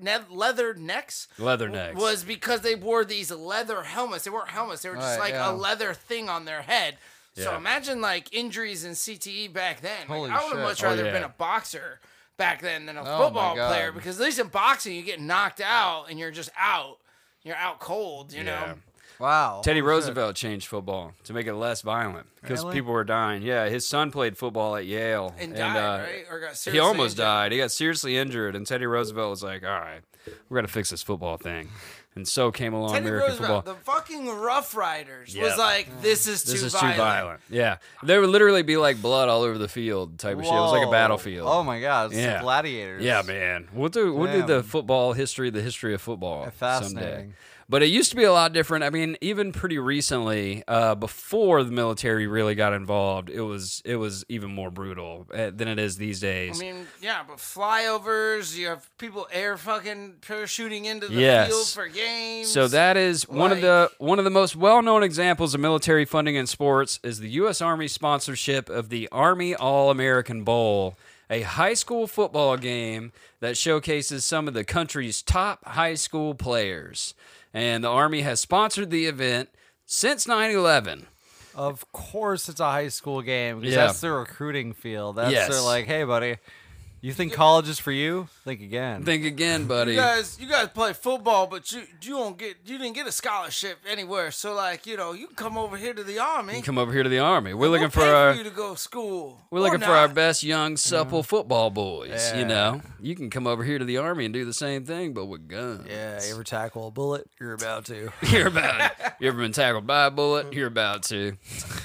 necks. Leathernecks. Was because they wore these leather helmets. They weren't helmets. They were just Right, like yeah. a leather thing on their head. So Yeah. imagine like injuries in CTE back then. Like, Holy I would have shit. much rather yeah. been a boxer back then than a my football God. player, because at least in boxing you get knocked out and you're just out. You're out cold, you Yeah. know. Wow. Teddy Holy shit. Roosevelt changed football to make it less violent because Really? people were dying. Yeah, his son played football at Yale. And died, right? Or got He seriously almost injured. died. He got seriously injured, and Teddy Roosevelt was like, all right, we're going to fix this football thing. And so came along Teddy American Roosevelt, football. the fucking Rough Riders, Yeah. was like, this is This too is violent. too violent. Yeah. There would literally be like blood all over the field type of shit. It was like a Whoa. battlefield. Oh my God. It's Yeah. gladiators. Yeah, man. We'll do Damn. the football history, the history of football someday. Fascinating. But it used to be a lot different. I mean, even pretty recently, before the military really got involved, it was even more brutal than it is these days. I mean, yeah, but flyovers, you have people air fucking parachuting into the Yes. field for games. So that is one of the most well-known examples of military funding in sports is the U.S. Army sponsorship of the Army All-American Bowl, a high school football game that showcases some of the country's top high school players. And the Army has sponsored the event since 9/11. Of course, it's a high school game because Yeah. that's their recruiting field. That's Yes. their like, hey, buddy, you think college is for you? Think again. Think again, buddy. you guys play football, but you didn't get a scholarship anywhere. So like, you can come over here to the Army. Come over here to the Army. We're looking We'll for pay our you to go to school. We're or looking for our not. best young, supple football boys. Yeah. You know, you can come over here to the Army and do the same thing, but with guns. Yeah, you ever tackle a bullet? You're about to. You're about it. You ever been tackled by a bullet? You're about to.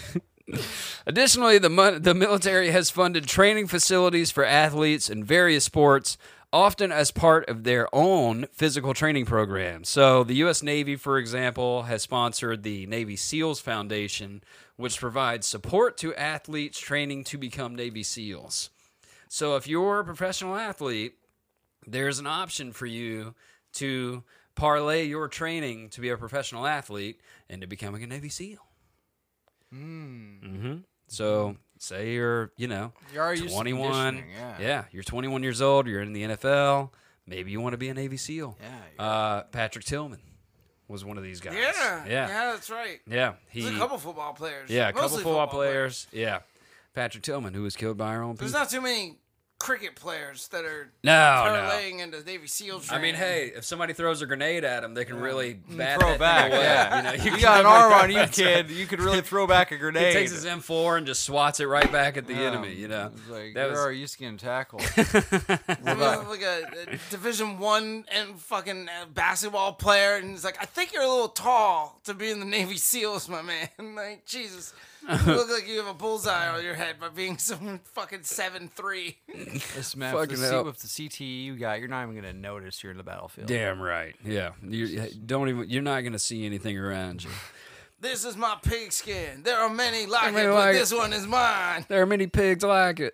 Additionally, the military has funded training facilities for athletes in various sports, often as part of their own physical training programs. So the U.S. Navy, for example, has sponsored the Navy SEALs Foundation, which provides support to athletes training to become Navy SEALs. So if you're a professional athlete, there's an option for you to parlay your training to be a professional athlete into becoming a Navy SEAL. So say you're, You're already used to 21. conditioning, yeah. You're 21 years old. You're in the NFL. Maybe you want to be a Navy SEAL. Yeah. Patrick Tillman was one of these guys. Yeah, that's right. Yeah. There's a couple football players. Yeah, a couple Mostly football players. Yeah. Patrick Tillman, who was killed by our own people. There's not too many cricket players that are No. parlaying into Navy SEAL I training. mean, hey, if somebody throws a grenade at them, they can really bat Throw that it back, thing away. yeah. You You can- got an arm on you, kid. You could really throw back a He grenade. takes his M4 and just swats it right back at the enemy, It's like, That you're was- already used to getting tackled. I mean, like a Division I and fucking basketball player, and he's like, I think you're a little tall to be in the Navy SEALs, my man. Like, Jesus, you look like you have a bullseye on your head by being some fucking 7'3". This man, Fucking hell. with the CTE you got, you're not even gonna notice you're in the battlefield. Damn right. Yeah. You're not going to see anything around you. This is my pigskin. There are many like many it, but like it. this one is mine. There are many pigs like it.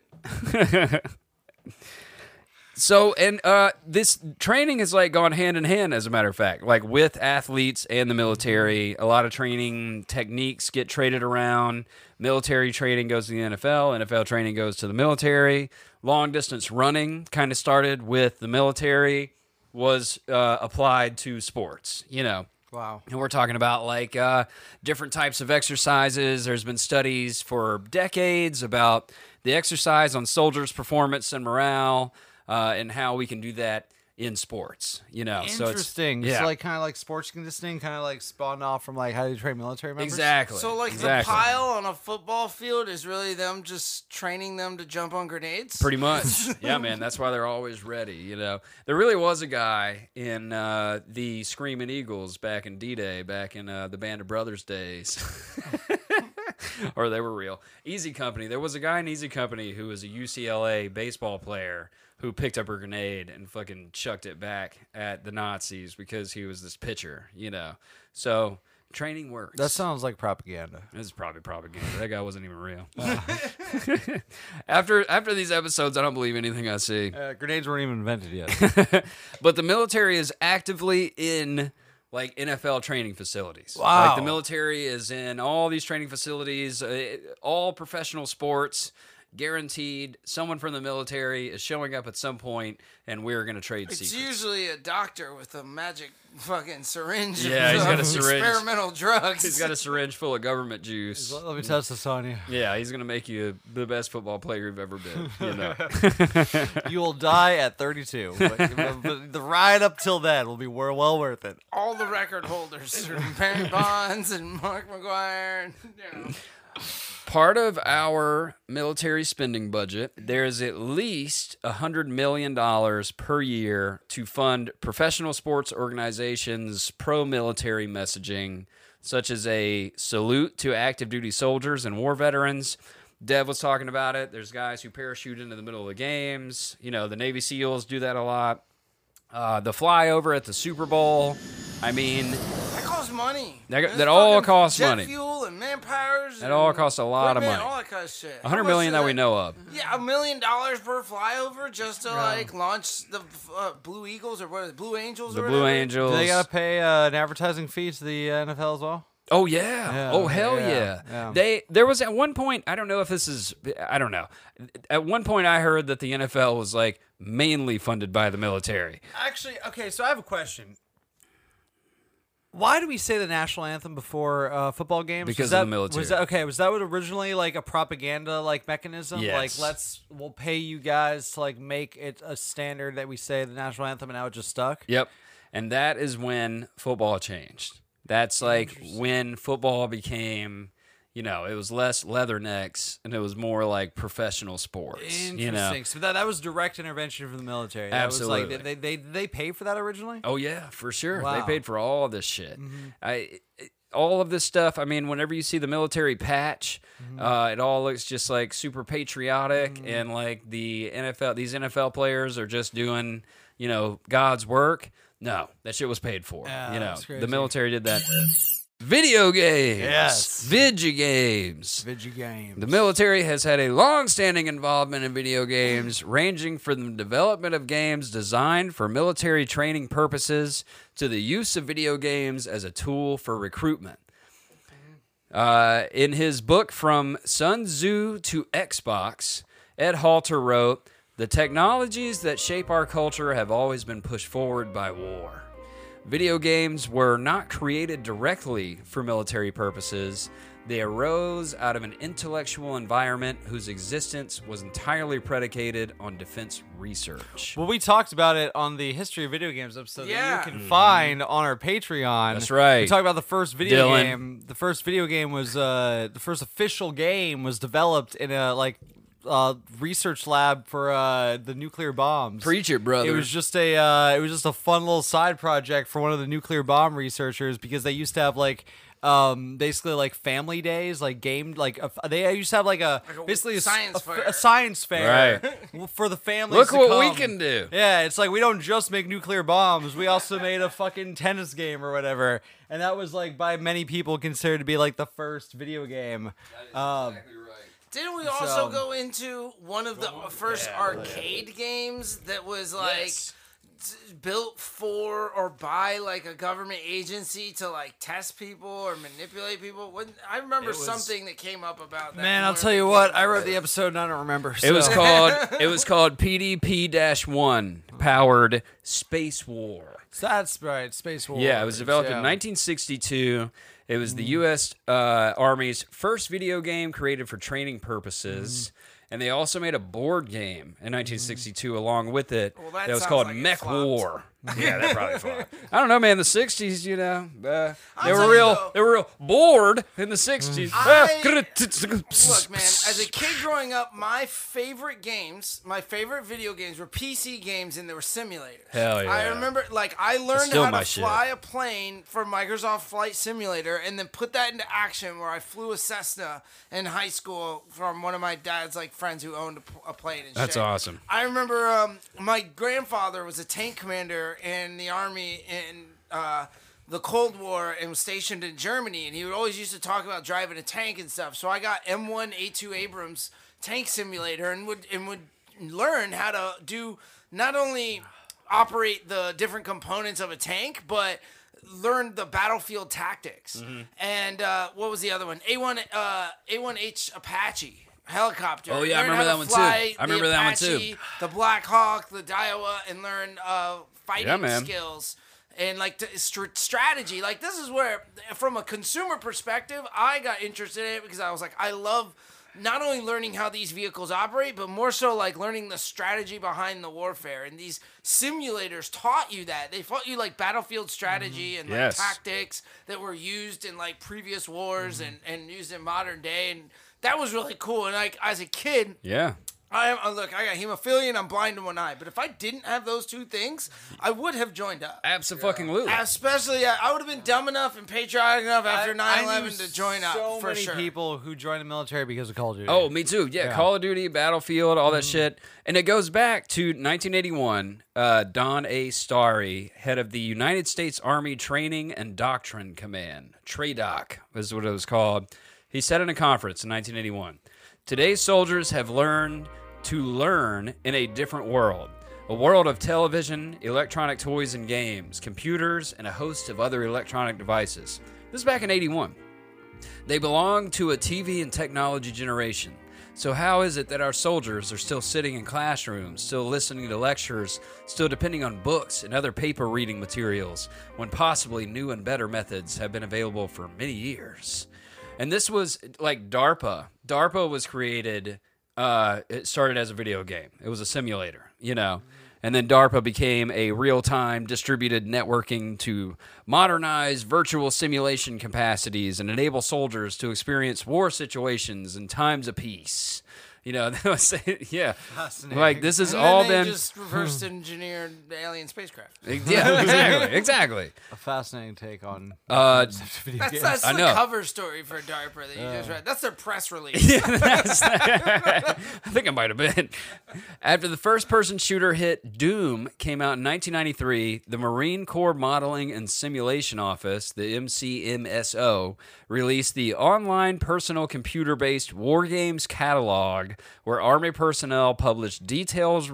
So, and this training has like gone hand in hand, as a matter of fact, like with athletes and the military. A lot of training techniques get traded around. Military training goes to the NFL. NFL training goes to the military. Long distance running kind of started with the military, was applied to sports, Wow. And we're talking about like different types of exercises. There's been studies for decades about the exercise on soldiers' performance and morale, and how we can do that in sports. So Interesting. It's, It's yeah, like kind of like sports conditioning, kind of like spawned off from like how do you train military members. exactly. So, like, exactly. the pile on a football field is really them just training them to jump on grenades? Pretty much. Yeah, man. That's why they're always ready, There really was a guy in the Screaming Eagles back in D-Day, back in the Band of Brothers days. Or they were real. Easy Company. There was a guy in Easy Company who was a UCLA baseball player who picked up a grenade and fucking chucked it back at the Nazis because he was this pitcher, So training works. That sounds like propaganda. This is probably propaganda. That guy wasn't even real. After these episodes, I don't believe anything I see. Grenades weren't even invented yet. But the military is actively in like NFL training facilities. Wow. Like the military is in all these training facilities, all professional sports. Guaranteed, someone from the military is showing up at some point, and we're going to trade It's secrets. usually a doctor with a magic fucking syringe. Yeah, he's of got a syringe. Experimental drugs. He's got a syringe full of government juice. Let me test this on you. Yeah, he's going to make you the best football player you've ever been. You will die at 32, but the ride up till then will be well worth it. all the record holders from Barry Bonds and Mark McGuire. Part of our military spending budget, there is at least $100 million per year to fund professional sports organizations' pro-military messaging, such as a salute to active duty soldiers and war veterans. Dev was talking about it. There's guys who parachute into the middle of the games. The Navy SEALs do that a lot. The flyover at the Super Bowl. I mean, That costs money. That There's all fucking costs jet money. fuel and manpowers. That all costs a lot of equipment, money. All that kind of shit. $100 million that we know of. Yeah, $1 million per flyover just to like launch the Blue Eagles or what is it, Blue Angels? The or Blue whatever? Angels. Do they gotta pay an advertising fee to the NFL as well? Oh yeah. Yeah, Oh hell yeah. yeah. There was at one point, I don't know if this is, I don't know. At one point I heard that the NFL was like mainly funded by the military. Actually, okay, so I have a question. Why do we say the national anthem before football games? Because Was of that- the military. Was that what originally like a propaganda like mechanism? Yes. Like we'll pay you guys to like make it a standard that we say the national anthem, and now it just stuck. Yep. And that is when football changed. That's like when football became, it was less leathernecks and it was more like professional sports. Interesting. So that was direct intervention from the military. That Absolutely. Was like, they pay for that originally? Oh yeah, for sure. Wow. They paid for all of this shit. All of this stuff. I mean, whenever you see the military patch, it all looks just like super patriotic, and like the NFL. These NFL players are just doing, God's work. No, that shit was paid for. Yeah, that's The crazy. military did that. Video games. Yes. Video games. Video games. The military has had a long-standing involvement in video games, ranging from the development of games designed for military training purposes to the use of video games as a tool for recruitment. In his book From Sun Tzu to Xbox, Ed Halter wrote, "The technologies that shape our culture have always been pushed forward by war. Video games were not created directly for military purposes. They arose out of an intellectual environment whose existence was entirely predicated on defense research." Well, we talked about it on the History of Video Games episode Yeah. that you can find on our Patreon. That's right. We talked about the first video Dylan. game. The first video game was the first official game was developed in a research lab for the nuclear bombs. Preach it, brother. It was just a fun little side project for one of the nuclear bomb researchers because they used to have basically like family days, like game, they used to have basically science fair. a science fair for the families. Look to what come. we can do. Yeah, it's like we don't just make nuclear bombs. We also made a fucking tennis game or whatever, and that was like by many people considered to be like the first video game. Didn't we also go into one of the first arcade games that was like built for or by like a government agency to like test people or manipulate people? I remember something that came up about that. Man, I'll tell you what. I wrote the episode and I don't remember. It was called PDP-1, powered Space War. That's right, Space War. Yeah, it was developed in 1962. It was the U.S. Army's first video game created for training purposes. And they also made a board game in 1962 along with it. Well, that that was sounds called like it Mech flopped. War. Yeah, that probably flopped. I don't know, man. The 60s, they tell were you real. though- They were real bored in the 60s. Look, man, as a kid growing up, my favorite video games were PC games and they were simulators. Hell yeah. I remember, I learned still how my to shit. fly a plane for Microsoft Flight Simulator and then put that into action where I flew a Cessna in high school from one of my dad's friends who owned a plane and That's shit. awesome. I remember my grandfather was a tank commander in the Army in the Cold War and was stationed in Germany, and he would always used to talk about driving a tank and stuff. So I got M1A2 Abrams tank simulator and would learn how to do not only operate the different components of a tank, but learn the battlefield tactics. And what was the other one? A1H Apache helicopter. Oh, yeah, I Learn remember how that to one, too. fly I remember the that one, Apache, too. The Black Hawk, the Daiwa, and learn fighting Yeah, man. skills and strategy. This is where, from a consumer perspective, I got interested in it because I was like, I love not only learning how these vehicles operate, but more so learning the strategy behind the warfare. And these simulators taught you that. They taught you battlefield strategy and Yes. tactics that were used in previous wars and used in modern day. And that was really cool. And as a kid, Yeah. I got hemophilia and I'm blind in one eye. But if I didn't have those two things, I would have joined up. Absolutely. Especially, I would have been dumb enough and patriotic enough after 9/11 to join up, So for many sure. people who joined the military because of Call of Duty. Oh, me too. Yeah, Call of Duty, Battlefield, all that shit. And it goes back to 1981. Don A. Starry, head of the United States Army Training and Doctrine Command, TRADOC is what it was called. He said in a conference in 1981, "Today's soldiers have learned to learn in a different world. A world of television, electronic toys and games, computers, and a host of other electronic devices." This is back in 81. "They belong to a TV and technology generation. So how is it that our soldiers are still sitting in classrooms, still listening to lectures, still depending on books and other paper reading materials, when possibly new and better methods have been available for many years?" And this was like DARPA. DARPA was created, it started as a video game. It was a simulator, And then DARPA became a real-time distributed networking to modernize virtual simulation capacities and enable soldiers to experience war situations in times of peace. You know, that was, yeah. Fascinating. Like, this has And all then they been... just reverse engineered alien spacecraft. Yeah, exactly. A fascinating take on video games. That's I the know. cover story for DARPA that you just read. That's their press release. I think it might have been. After the first-person shooter hit Doom came out in 1993, the Marine Corps Modeling and Simulation Office, the MCMSO, released the online personal computer-based war games catalog, where Army personnel published detailed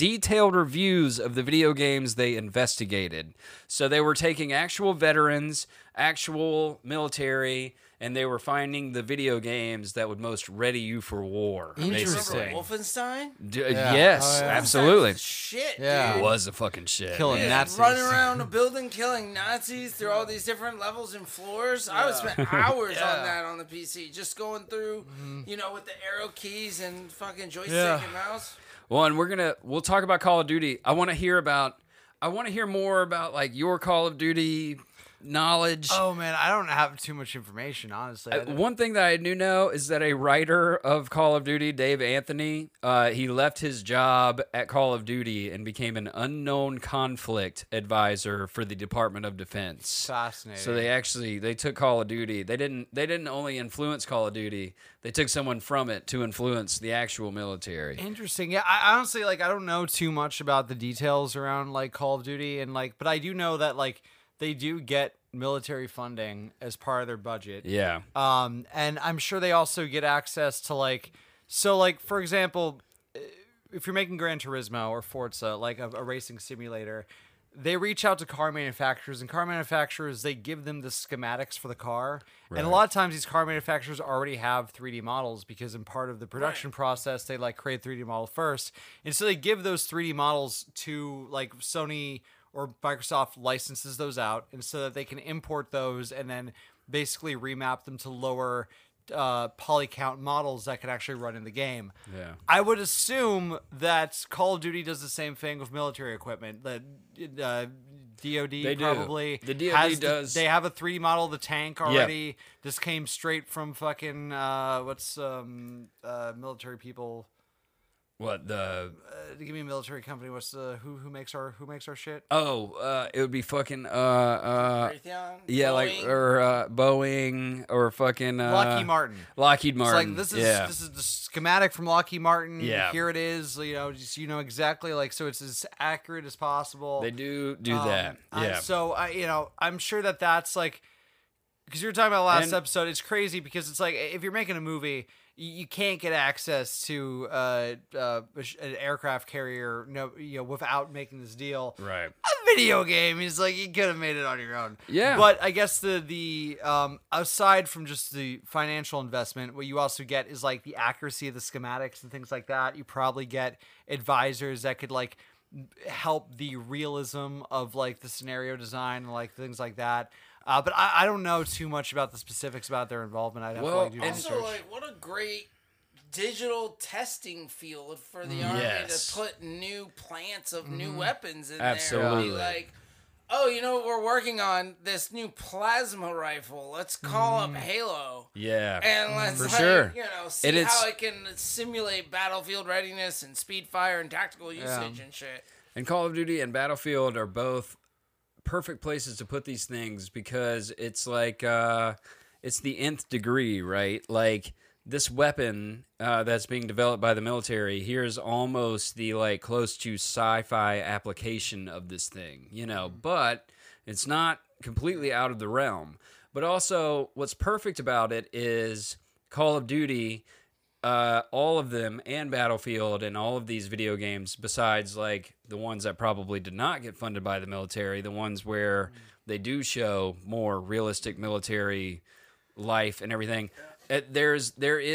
reviews of the video games they investigated. So they were taking actual veterans, actual military, and they were finding the video games that would most ready you for war. Basically. Remember Wolfenstein? Yes, Oh, yeah. absolutely. Shit, Yeah. It dude. was a fucking shit. Killing man. Nazis. Running around a building killing Nazis through all these different levels and floors. I would spend hours on that on the PC, just going through, you know, with the arrow keys and fucking joystick and mouse. Well, and we'll talk about Call of Duty. I want to hear more about like your Call of Duty knowledge. Oh man, I don't have too much information, honestly. One thing that I do know is that a writer of Call of Duty, Dave Anthony, he left his job at Call of Duty and became an unknown conflict advisor for the Department of Defense. Fascinating. So they took Call of Duty. They didn't only influence Call of Duty. They took someone from it to influence the actual military. Interesting. Yeah, I honestly I don't know too much about the details around like Call of Duty and but I do know that like they do get military funding as part of their budget. Yeah. And I'm sure they also get access to for example, if you're making Gran Turismo or Forza, like a racing simulator, they reach out to car manufacturers, and car manufacturers, they give them the schematics for the car. Right. And a lot of times these car manufacturers already have 3D models because in part of the production process, they create 3D model first. And so they give those 3D models to Sony or Microsoft licenses those out, and so that they can import those and then basically remap them to lower poly count models that can actually run in the game. Yeah. I would assume that Call of Duty does the same thing with military equipment. That DoD They do. probably The DoD does. They have a 3D model of the tank already. This came straight from fucking military people. What Give me a military company. What's who makes our shit? it would be fucking Raytheon? yeah, Boeing? Boeing or fucking Lockheed Martin. Lockheed Martin. It's this is the schematic from Lockheed Martin. Yeah. Here it is. Just exactly so it's as accurate as possible. They do that. Yeah. So I'm sure that's because you were talking about last episode. It's crazy because it's if you're making a movie, you can't get access to an aircraft carrier, without making this deal. Right. A video game is you could have made it on your own. Yeah. But I guess the aside from just the financial investment, what you also get is the accuracy of the schematics and things like that. You probably get advisors that could help the realism of the scenario design and things like that. But I don't know too much about the specifics about their involvement. I'd have to do research. Also, what a great digital testing field for the Army to put new plants of new weapons in Absolutely. there. And be we're working on this new plasma rifle. Let's call up Halo. Yeah. And let's For sure. see how it can simulate battlefield readiness and speed fire and tactical usage and shit. And Call of Duty and Battlefield are both perfect places to put these things because it's it's the nth degree, right? This weapon that's being developed by the military, here's almost the close to sci-fi application of this thing, but it's not completely out of the realm. But also what's perfect about it is Call of Duty, all of them, and Battlefield, and all of these video games, besides the ones that probably did not get funded by the military, the ones where they do show more realistic military life and everything. There's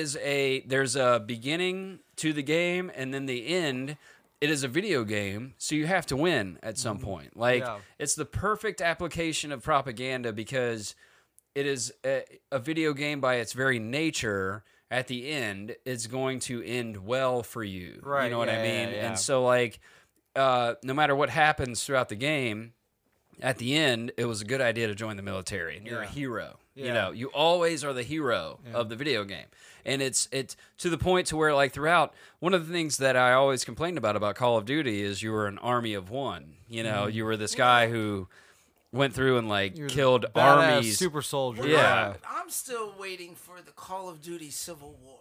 a beginning to the game, and then the end. It is a video game, so you have to win at some point. It's the perfect application of propaganda because it is a video game by its very nature. At the end, it's going to end well for you. Right. You know what I mean? Yeah. And so, no matter what happens throughout the game, at the end, it was a good idea to join the military, and you're a hero. You know, you always are the hero of the video game, and it's to the point to where, like, throughout, one of the things that I always complained about Call of Duty is you were an army of one. You know, you were this guy who went through and killed armies, super soldier. Yeah. I'm still waiting for the Call of Duty Civil War.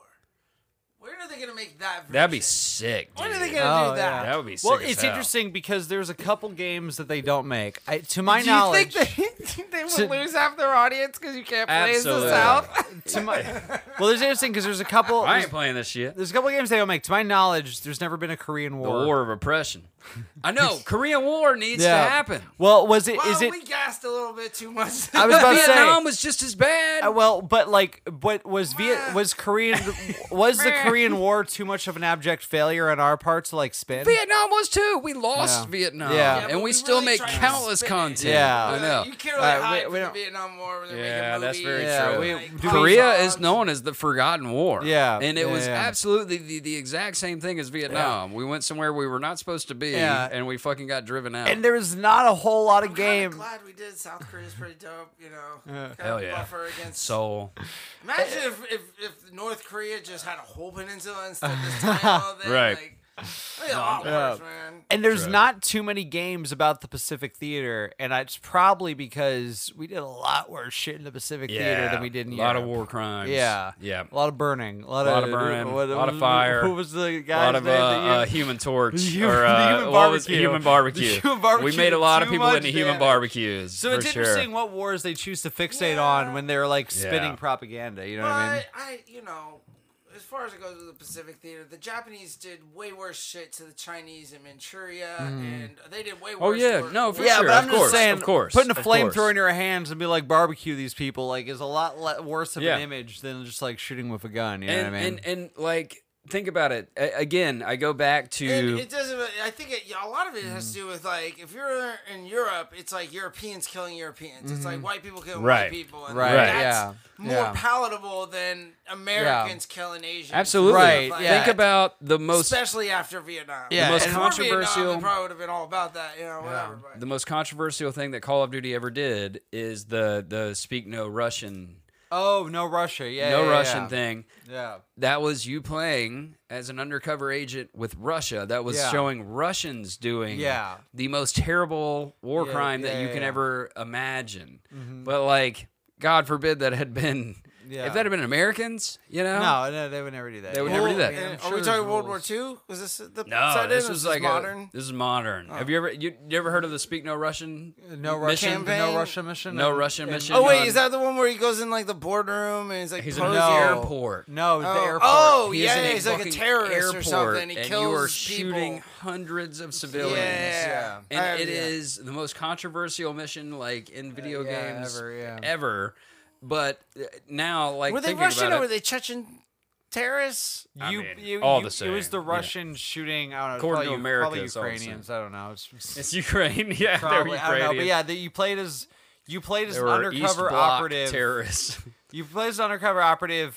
When are they gonna make that version? That'd be sick. When Dude. are they gonna do that? yeah. That would be sick. Well, as it's hell. interesting because there's a couple games that they don't make. To my Do you knowledge, think they would lose half their audience because you can't play as the Absolutely. South? to my well, there's interesting because there's a couple. I ain't playing this shit. There's a couple games they don't make. To my knowledge, there's never been a Korean The War. war of oppression. I know. Korean War needs to Yeah. happen. Well, was it? Well, Is it? we gassed a little bit too much. I was about to say. Vietnam was just as bad. Well, but what was was Korean? Was the Korean War too much of an abject failure on our part to spin? Vietnam was too. We lost Yeah. Vietnam. Yeah. Yeah, but and we we still really make tried to countless spin it. content. Yeah. I know. You can't really Alright, hide we from don't- the Vietnam War when they're Yeah, making that's movies. very Yeah, true. we- do Korea songs. is known as the Forgotten War. Yeah, And it yeah, was yeah. absolutely the exact same thing as Vietnam. We went somewhere we were not supposed to be, Yeah. and we fucking got driven out. And there was not a whole lot of I'm kinda game. glad we did. South Korea's pretty dope, you know. Kind Hell of yeah. Buffer against. Seoul. Imagine if North Korea just had a whole peninsula instead of this tiny little thing. Right. Like, that'd be a lot worse, man. And there's not too many games about the Pacific Theater, and it's probably because we did a lot worse shit in the Pacific Theater than we did in a lot of Europe. war crimes. Yeah, Yeah. a lot of burning, a lot of burning, a lot of fire. Who was the A guy's lot of name that you- Human Torch Human- or the Human what was Barbecue. Human Barbecue. The Human Barbecue We made a lot of too people much into human damage. barbecues. So for it's sure. interesting what wars they choose to fixate on when they're spinning Yeah. propaganda. You know what I mean? You know, as far as it goes with the Pacific Theater, the Japanese did way worse shit to the Chinese in Manchuria, and they did way worse. Oh, yeah. to- No, for Yeah, sure. but I'm Of just course, saying, of course, putting a of course. flamethrower in your hands and be like barbecue these people is a lot worse of Yeah. an image than just shooting with a gun. You know And, what I mean? and think about it. Again, I go back to And it doesn't. I think a lot of it has to do with if you're in Europe, it's like Europeans killing Europeans. It's like white people killing Right. white people, and Right, that's yeah, more yeah. palatable than Americans killing Asians. absolutely. Right, Like, yeah. Think about the most especially after Vietnam. Yeah, the most and- Before Vietnam, controversial. they probably would have been all about that, whatever. But. the most controversial thing that Call of Duty ever did is the speak no Russian Oh, no Russia. Yeah, no yeah, Russian yeah. thing. Yeah. That was you playing as an undercover agent with Russia. That was Yeah. showing Russians doing Yeah. the most terrible war Yeah, crime that yeah, you yeah, can yeah. ever imagine. But God forbid that had been Yeah. if that had been Americans, No, they would never do that. They would never do that. Yeah, I'm Are sure we there's talking World rules. War II? Was this the No, set this in? was Or like modern? this is modern. Have you ever heard of the Speak No Russian? No Russian Campaign? No Russian mission. No Russian mission. Oh wait, is that the one where he goes in the boardroom and he's like He's in posing? the No. airport. No, the Oh, airport. oh He is yeah, in he's like a fucking terrorist or airport, something. He and kills you are people. shooting hundreds of civilians. Yeah. And it Yeah. is the most controversial mission in video yeah, games ever, yeah. ever. But now, Were they thinking Russian about or were it, they Chechen terrorists? all the same, It was the yeah. Russians shooting. I don't know. According to probably, America, probably it's all the same. Ukrainians. I don't know. it's Ukraine. Yeah, probably, they're I don't know. But Ukrainian. yeah, you played as They an were East undercover Bloc operative. terrorists. You played as an undercover operative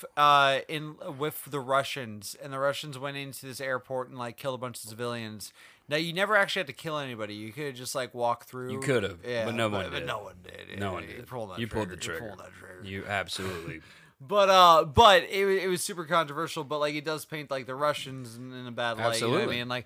with the Russians, and the Russians went into this airport and killed a bunch of civilians. Now you never actually had to kill anybody. You could have just walk through. You could have, yeah, but no one did. no one did. No one did. You pulled You pulled the You trigger. pulled that trigger. You absolutely. But it was super controversial. But it does paint the Russians in a bad light. Absolutely. You know what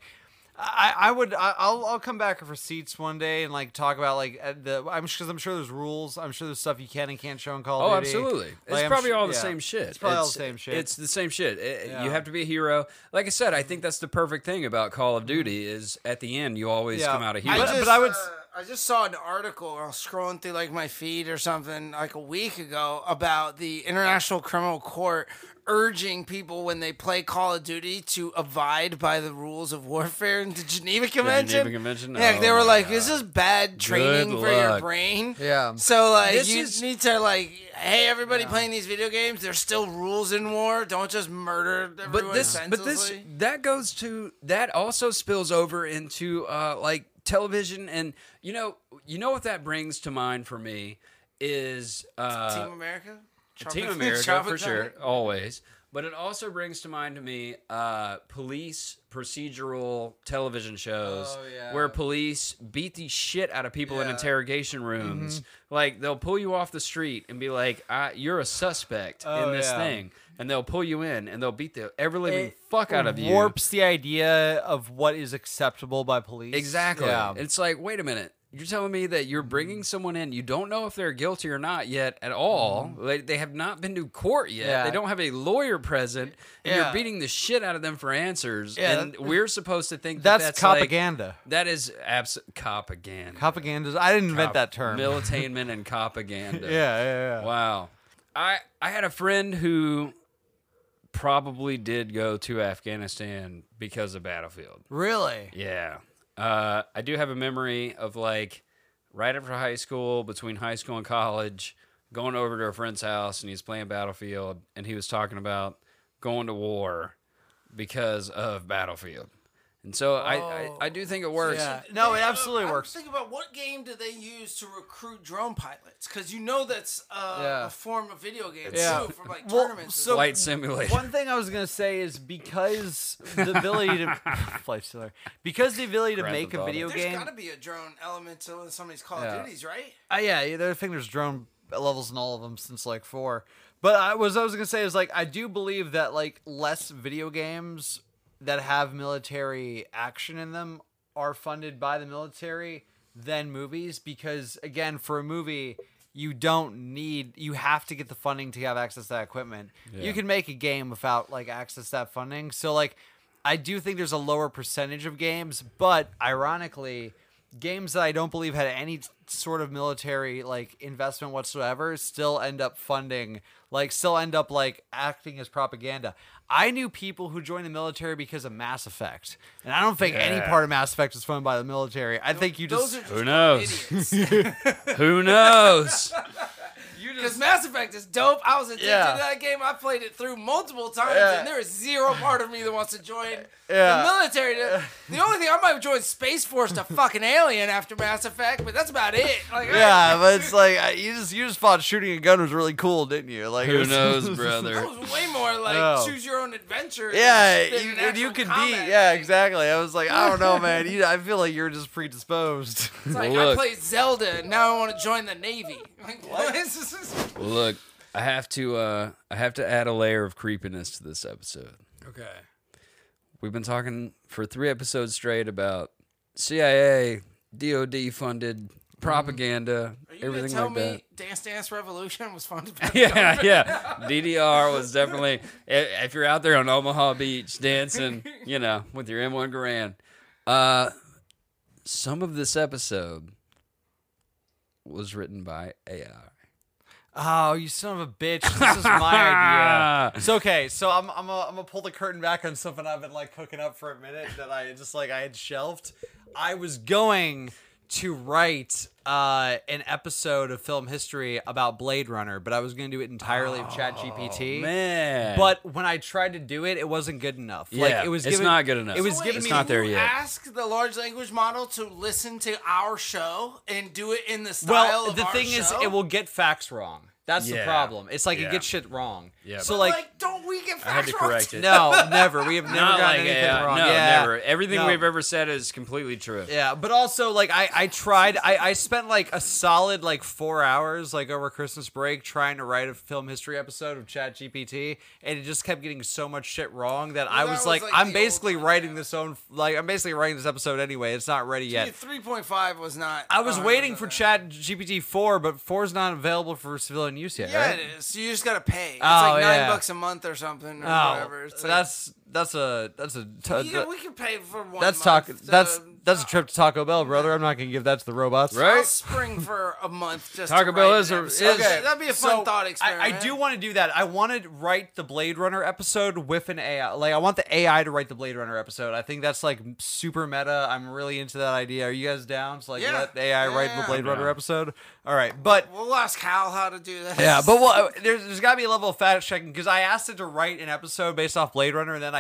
I mean? I'll come back for seats one day and talk about because I'm sure there's rules. I'm sure there's stuff you can and can't show in Call Oh, of Duty. absolutely. It's I'm probably su- all the yeah. same shit. It's probably all the same shit. It's the same shit. Yeah. You have to be a hero. Like I said, I think that's the perfect thing about Call of Duty is at the end you always Yeah. come out a hero. But I would- I just saw an article. I was scrolling through my feed or something a week ago about the International Criminal Court urging people when they play Call of Duty to abide by the rules of warfare in the Geneva Convention. Geneva Convention? Yeah, Oh they were my like, God. "This is bad training for your luck. brain." Yeah. So This you is- need to hey, everybody playing these video games. There's still rules in war. Don't just murder everyone senselessly. That also spills over into television, and you know what that brings to mind for me is Team America. Team America for sure, always. But it also brings to mind to me police procedural television shows where police beat the shit out of people in interrogation rooms. Like, they'll pull you off the street and be like, you're a suspect in this thing. And they'll pull you in and they'll beat the ever-living fuck out of you. Warps the idea of what is acceptable by police. Exactly. Yeah. It's like, wait a minute. You're telling me that you're bringing someone in, you don't know if they're guilty or not yet at all. Like, they have not been to court yet. Yeah. They don't have a lawyer present. And you're beating the shit out of them for answers. And we're supposed to think that's propaganda. Like, that is propaganda. Propaganda. I didn't invent that term. Militainment and propaganda. Yeah. Wow. I had a friend who probably did go to Afghanistan because of Battlefield. Really? Yeah. I do have a memory of, like, right after high school, between high school and college, going over to a friend's house, and he was playing Battlefield, and he was talking about going to war because of Battlefield. And so I do think it works. Yeah. No, it absolutely works. Think about what game do they use to recruit drone pilots? Because you know that's a form of video games too, for like tournaments. So Flight Simulator. One thing I was gonna say is because the ability to Flight Simulator, because the ability to make a video There's game. got to be a drone element to some of these Call of Duties, right? I think there's drone levels in all of them since like 4. But I was gonna say is like I do believe that like less video games that have military action in them are funded by the military than movies, because again, for a movie you have to get the funding to have access to that equipment. You can make a game without like access to that funding. So like I do think there's a lower percentage of games, but ironically, games that I don't believe had any sort of military like investment whatsoever still end up acting as propaganda. I knew people who joined the military because of Mass Effect, and I don't think any part of Mass Effect is funded by the military. I think you just who knows? Who knows? Because Mass Effect is dope. I was addicted to that game. I played it through multiple times, and there is zero part of me that wants to join the military. The only thing I might have joined Space Force to fucking Alien after Mass Effect, but that's about it. Like, but it's like you just thought shooting a gun was really cool, didn't you? Like who knows, brother? That was way more like choose your own adventure. You could be. Yeah, exactly. I was like, I don't know, man. I feel like you're just predisposed. It's like I played Zelda, and now I want to join the Navy. Like, what? Well, look, I have to add a layer of creepiness to this episode. Okay. We've been talking for 3 episodes straight about CIA, DOD funded propaganda, Are you everything gonna like tell that. me Dance Dance Revolution was funded by Yeah. DDR was definitely. If you're out there on Omaha Beach dancing, with your M1 Garand, some of this episode was written by AI. Oh, you son of a bitch! This is my idea. It's okay. So I'm gonna pull the curtain back on something I've been like cooking up for a minute that I had shelved. I was going to write an episode of film history about Blade Runner, but I was going to do it entirely with ChatGPT. Man, but when I tried to do it, it wasn't good enough. Yeah, it's not good enough. It was it's not there yet. Ask the large language model to listen to our show and do it in the style of the our thing show? is, it will get facts wrong. That's the problem. It's like it gets shit wrong. Yeah. So like, don't we get facts wrong? I had to correct it. No, never. We have never Not gotten like anything wrong. No, yeah. never. Everything we've ever said is completely true. Yeah, but also like I tried. I spent like a solid like 4 hours like over Christmas break trying to write a film history episode of ChatGPT, and it just kept getting so much shit wrong that I was like, I'm basically writing this episode anyway. It's not ready yet. 3.5 was not. I was waiting for ChatGPT 4, but 4 is not available for civilian use yet. Yeah, right? it is. So you just gotta pay. It's like $9 a month or something or whatever. It's like, we can pay for one. That's a trip to Taco Bell, brother. I'm not gonna give that to the robots. Right? I'll spring for a month just Taco to Bell write is an a- episode. Okay, That'd be a fun thought experiment. I do want to do that. I want to write the Blade Runner episode with an AI. Like, I want the AI to write the Blade Runner episode. I think that's like super meta. I'm really into that idea. Are you guys down? So like, let AI write the Blade Runner episode. All right, but we'll ask Hal how to do that. yeah, but there's got to be a level of fact checking because I asked it to write an episode based off Blade Runner, and then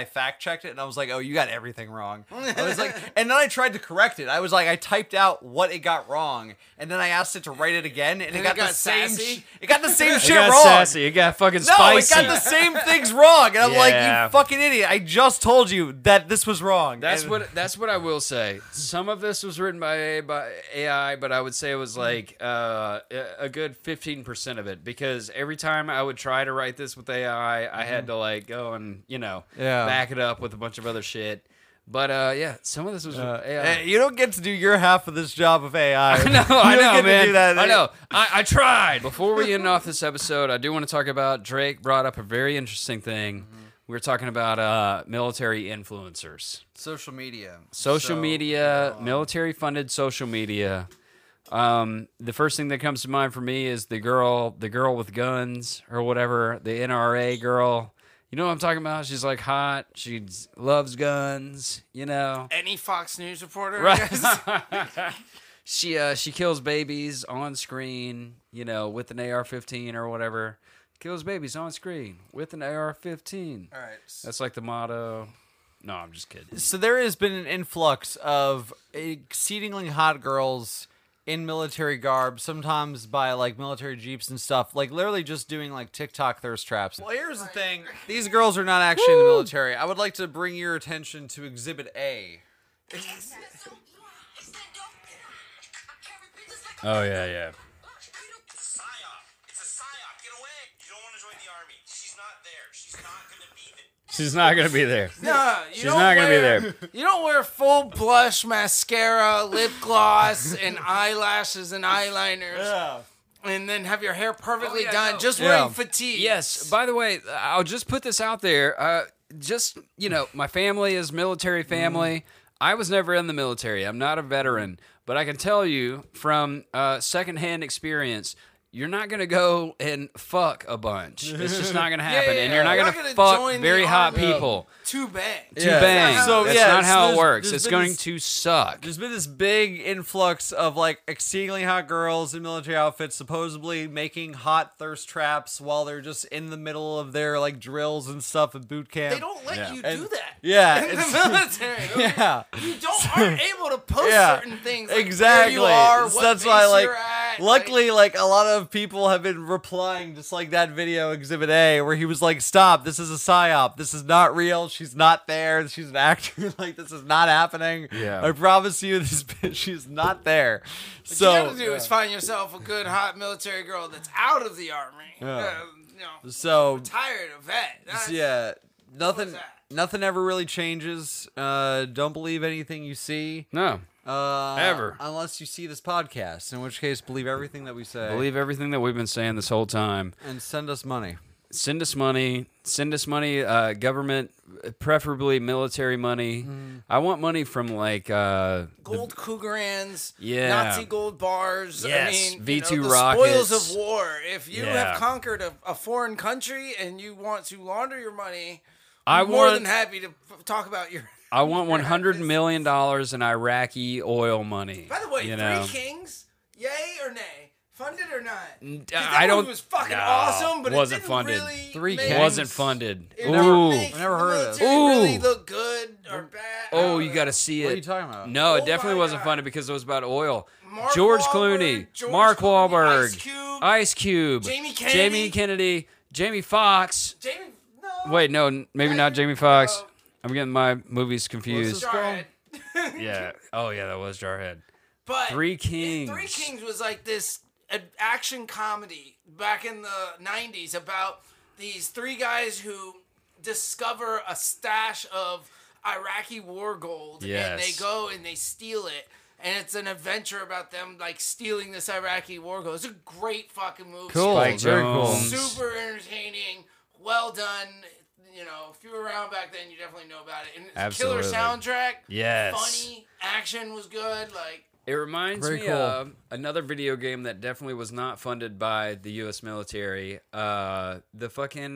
I fact checked it, and I was like, "Oh, you got everything wrong." I was like, and then I tried to correct it. I was like, I typed out what it got wrong, and then I asked it to write it again, and it got the same. sassy? It got the same It shit got wrong. sassy. It got fucking No, spicy. it got the same things wrong, and I'm like, Yeah. "You fucking idiot! I just told you that this was wrong." That's And- what I will say. Some of this was written by AI, but I would say it was like a good 15% of it, because every time I would try to write this with AI, I had to like go and Yeah. back it up with a bunch of other shit. But yeah, some of this was AI. You don't get to do your half of this job of AI. I know, You don't get to man. do that. I know. I tried. Before we end off this episode, I do want to talk about Drake brought up a very interesting thing. We were talking about military influencers. Social media. Social media, military-funded social media. The first thing that comes to mind for me is the girl with guns or whatever, the NRA girl. You know what I'm talking about? She's like hot. She loves guns. You know, Any Fox News reporter? right? She kills babies on screen. You know, with an AR-15 or whatever. Kills babies on screen with an AR-15. All right. That's like the motto. No, I'm just kidding. So there has been an influx of exceedingly hot girls in military garb, sometimes by like military jeeps and stuff, like literally just doing like TikTok thirst traps. Well, here's the thing. These girls are not actually in the military. I would like to bring your attention to Exhibit A. Oh yeah, yeah. She's not gonna be there. No, She's not gonna be there. You don't wear full blush mascara, lip gloss, and eyelashes and eyeliners, and then have your hair perfectly done, just wearing fatigue. Yes. By the way, I'll just put this out there. Just, you know, my family is military family. I was never in the military. I'm not a veteran. But I can tell you from secondhand experience, you're not going to go and fuck a bunch. It's just not going to happen. And you're not going to fuck join the very hot army. people. Too bad. To bang. So, That's yeah, not how there's- it works. there's It's been going this- to suck. There's been this big influx of like exceedingly hot girls in military outfits supposedly making hot thirst traps while they're just in the middle of their like drills and stuff at boot camp. They don't let you And- do that. Yeah, In the it's- military. yeah. You aren't able to post Yeah, certain things. Like exactly. Where you are, So what that's base why, like, you're at, luckily, like a lot of people have been replying, just like that video Exhibit A, where he was like, "Stop! This is a psyop. This is not real. She's not there. She's an actor. Like this is not happening. Yeah. I promise you, this bitch, she's not there." What So you have to do is find yourself a good hot military girl that's out of the army. Yeah. You know, so tired of vet. That's- yeah, nothing. that? Nothing ever really changes. Don't believe anything you see. No. Ever. Unless you see this podcast, in which case believe everything that we say. Believe everything that we've been saying this whole time. and send us money. Send us money. Send us money. Government, preferably military money. I want money from like Gold Cougarans, Yeah. Nazi gold bars. Yes, I mean, V2 the rockets. spoils of war. If you Yeah. have conquered a foreign country and you want to launder your money, I I'm more want- than happy to talk about your. I want $100 million in Iraqi oil money. By the way, you know? Three Kings, yay or nay? Funded or not? 'Cause that I don't. movie was fucking No, awesome, but wasn't it didn't funded. really Three make- Kings? Wasn't funded. It didn't Ooh. make I never the heard of this. military really Ooh. look good or bad. I Oh, don't you know. got to see it. What are you talking about? No, it Oh definitely my wasn't God. funded because it was about oil. Mark George Wahlberg, Clooney, George Mark Clooney, Wahlberg, Ice Cube, Jamie Jamie Kennedy, Jamie Foxx. Jamie. No. Wait, no, maybe not Jamie Foxx. I'm getting my movies confused. Jarhead. Yeah. Oh, yeah, that was Jarhead. But Three Kings. Three Kings was like this action comedy back in the 90s about these three guys who discover a stash of Iraqi war gold, and they Yes. go and they steal it. And it's an adventure about them like stealing this Iraqi war gold. It's a great fucking movie. Cool. Spike Very cool. Jones. Super entertaining, well done. You know, if you were around back then, you definitely know about it. And it's a killer Absolutely. soundtrack. Yes. Funny. Action was good. Like, It reminds Very me cool. of another video game that definitely was not funded by the U.S. military. The fucking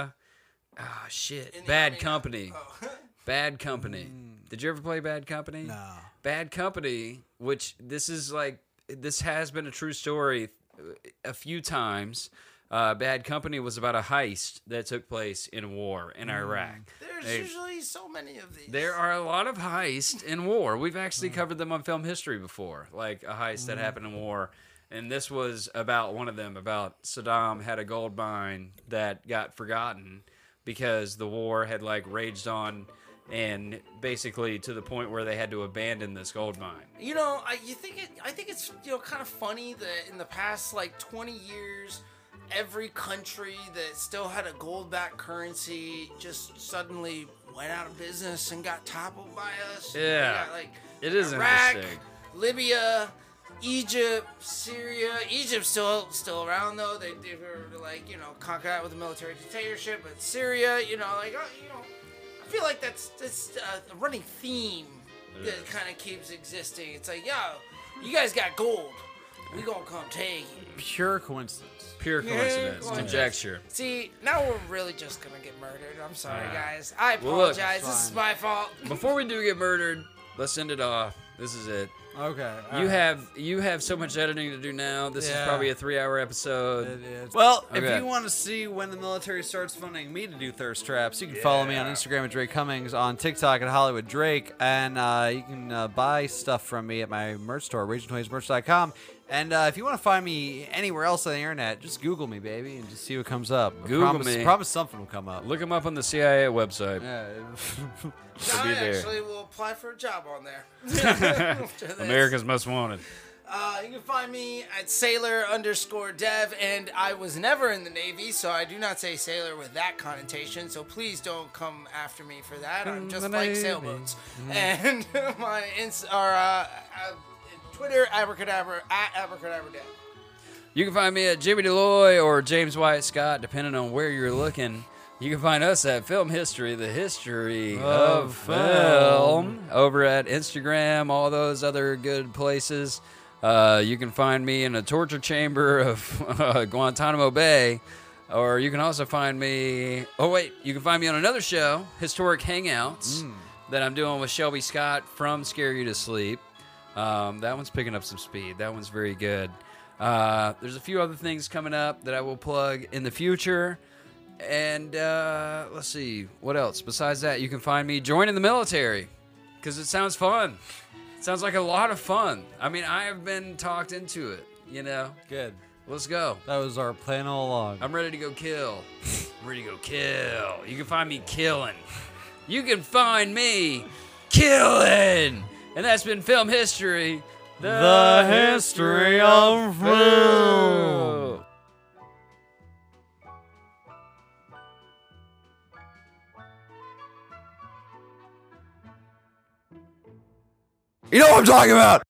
shit, in the Bad army. Company. Oh. Bad Company. Did you ever play Bad Company? No. Bad Company, which this has been a true story a few times. Bad Company was about a heist that took place in war in Iraq. there's usually so many of these. There are a lot of heists in war. We've actually covered them on film history before, like a heist that happened in war. And this was about one of them, about Saddam had a gold mine that got forgotten because the war had like raged on and basically to the point where they had to abandon this gold mine. You know, I think it's kind of funny that in the past like 20 years, every country that still had a gold-backed currency just suddenly went out of business and got toppled by us. Yeah, We got, like, it is Iraq, interesting. Libya, Egypt, Syria. Egypt's still around though. They were like conquered out with a military dictatorship. But Syria, I feel like that's a running theme that kind of keeps existing. It's like, yo, you guys got gold. We gonna come take it. Pure coincidence. Pure coincidence, conjecture. See, now we're really just gonna get murdered. I'm sorry, guys. I Well, look, apologize. This is my fault. Before we do get murdered, let's end it off. This is it. Okay. You have so much editing to do now. This is Yeah. probably a 3-hour episode. It is. Well, Okay. if you want to see when the military starts funding me to do thirst traps, you can follow me on Instagram at Drake Cummings, on TikTok at Hollywood Drake, and you can buy stuff from me at my merch store, RagingToysMerch.com. And if you want to find me anywhere else on the internet, just Google me, baby, and just see what comes up. Google me. Promise something will come up. Look him up on the CIA website. Yeah. I be there. actually will apply for a job on there. After this. America's Most Wanted. You can find me at sailor_dev, and I was never in the Navy, so I do not say sailor with that connotation, so please don't come after me for that. I'm just like sailboats. And my Twitter, abracadabra, at abracadabradev. You can find me at Jimmy DeLoy or James Wyatt Scott, depending on where you're looking. You can find us at Film History, the history of film, over at Instagram, all those other good places. You can find me in a torture chamber of Guantanamo Bay, or you can also find me... Oh, wait. You can find me on another show, Historic Hangouts, that I'm doing with Shelby Scott from Scare You to Sleep. That one's picking up some speed. That one's very good. There's a few other things coming up that I will plug in the future. And let's see, what else? Besides that, you can find me joining the military, because it sounds fun. It sounds like a lot of fun. I mean, I have been talked into it, Good. Let's go. That was our plan all along. I'm ready to go kill. I'm ready to go kill. You can find me killing. You can find me killing. And that's been Film History. The history of film. You know what I'm talking about?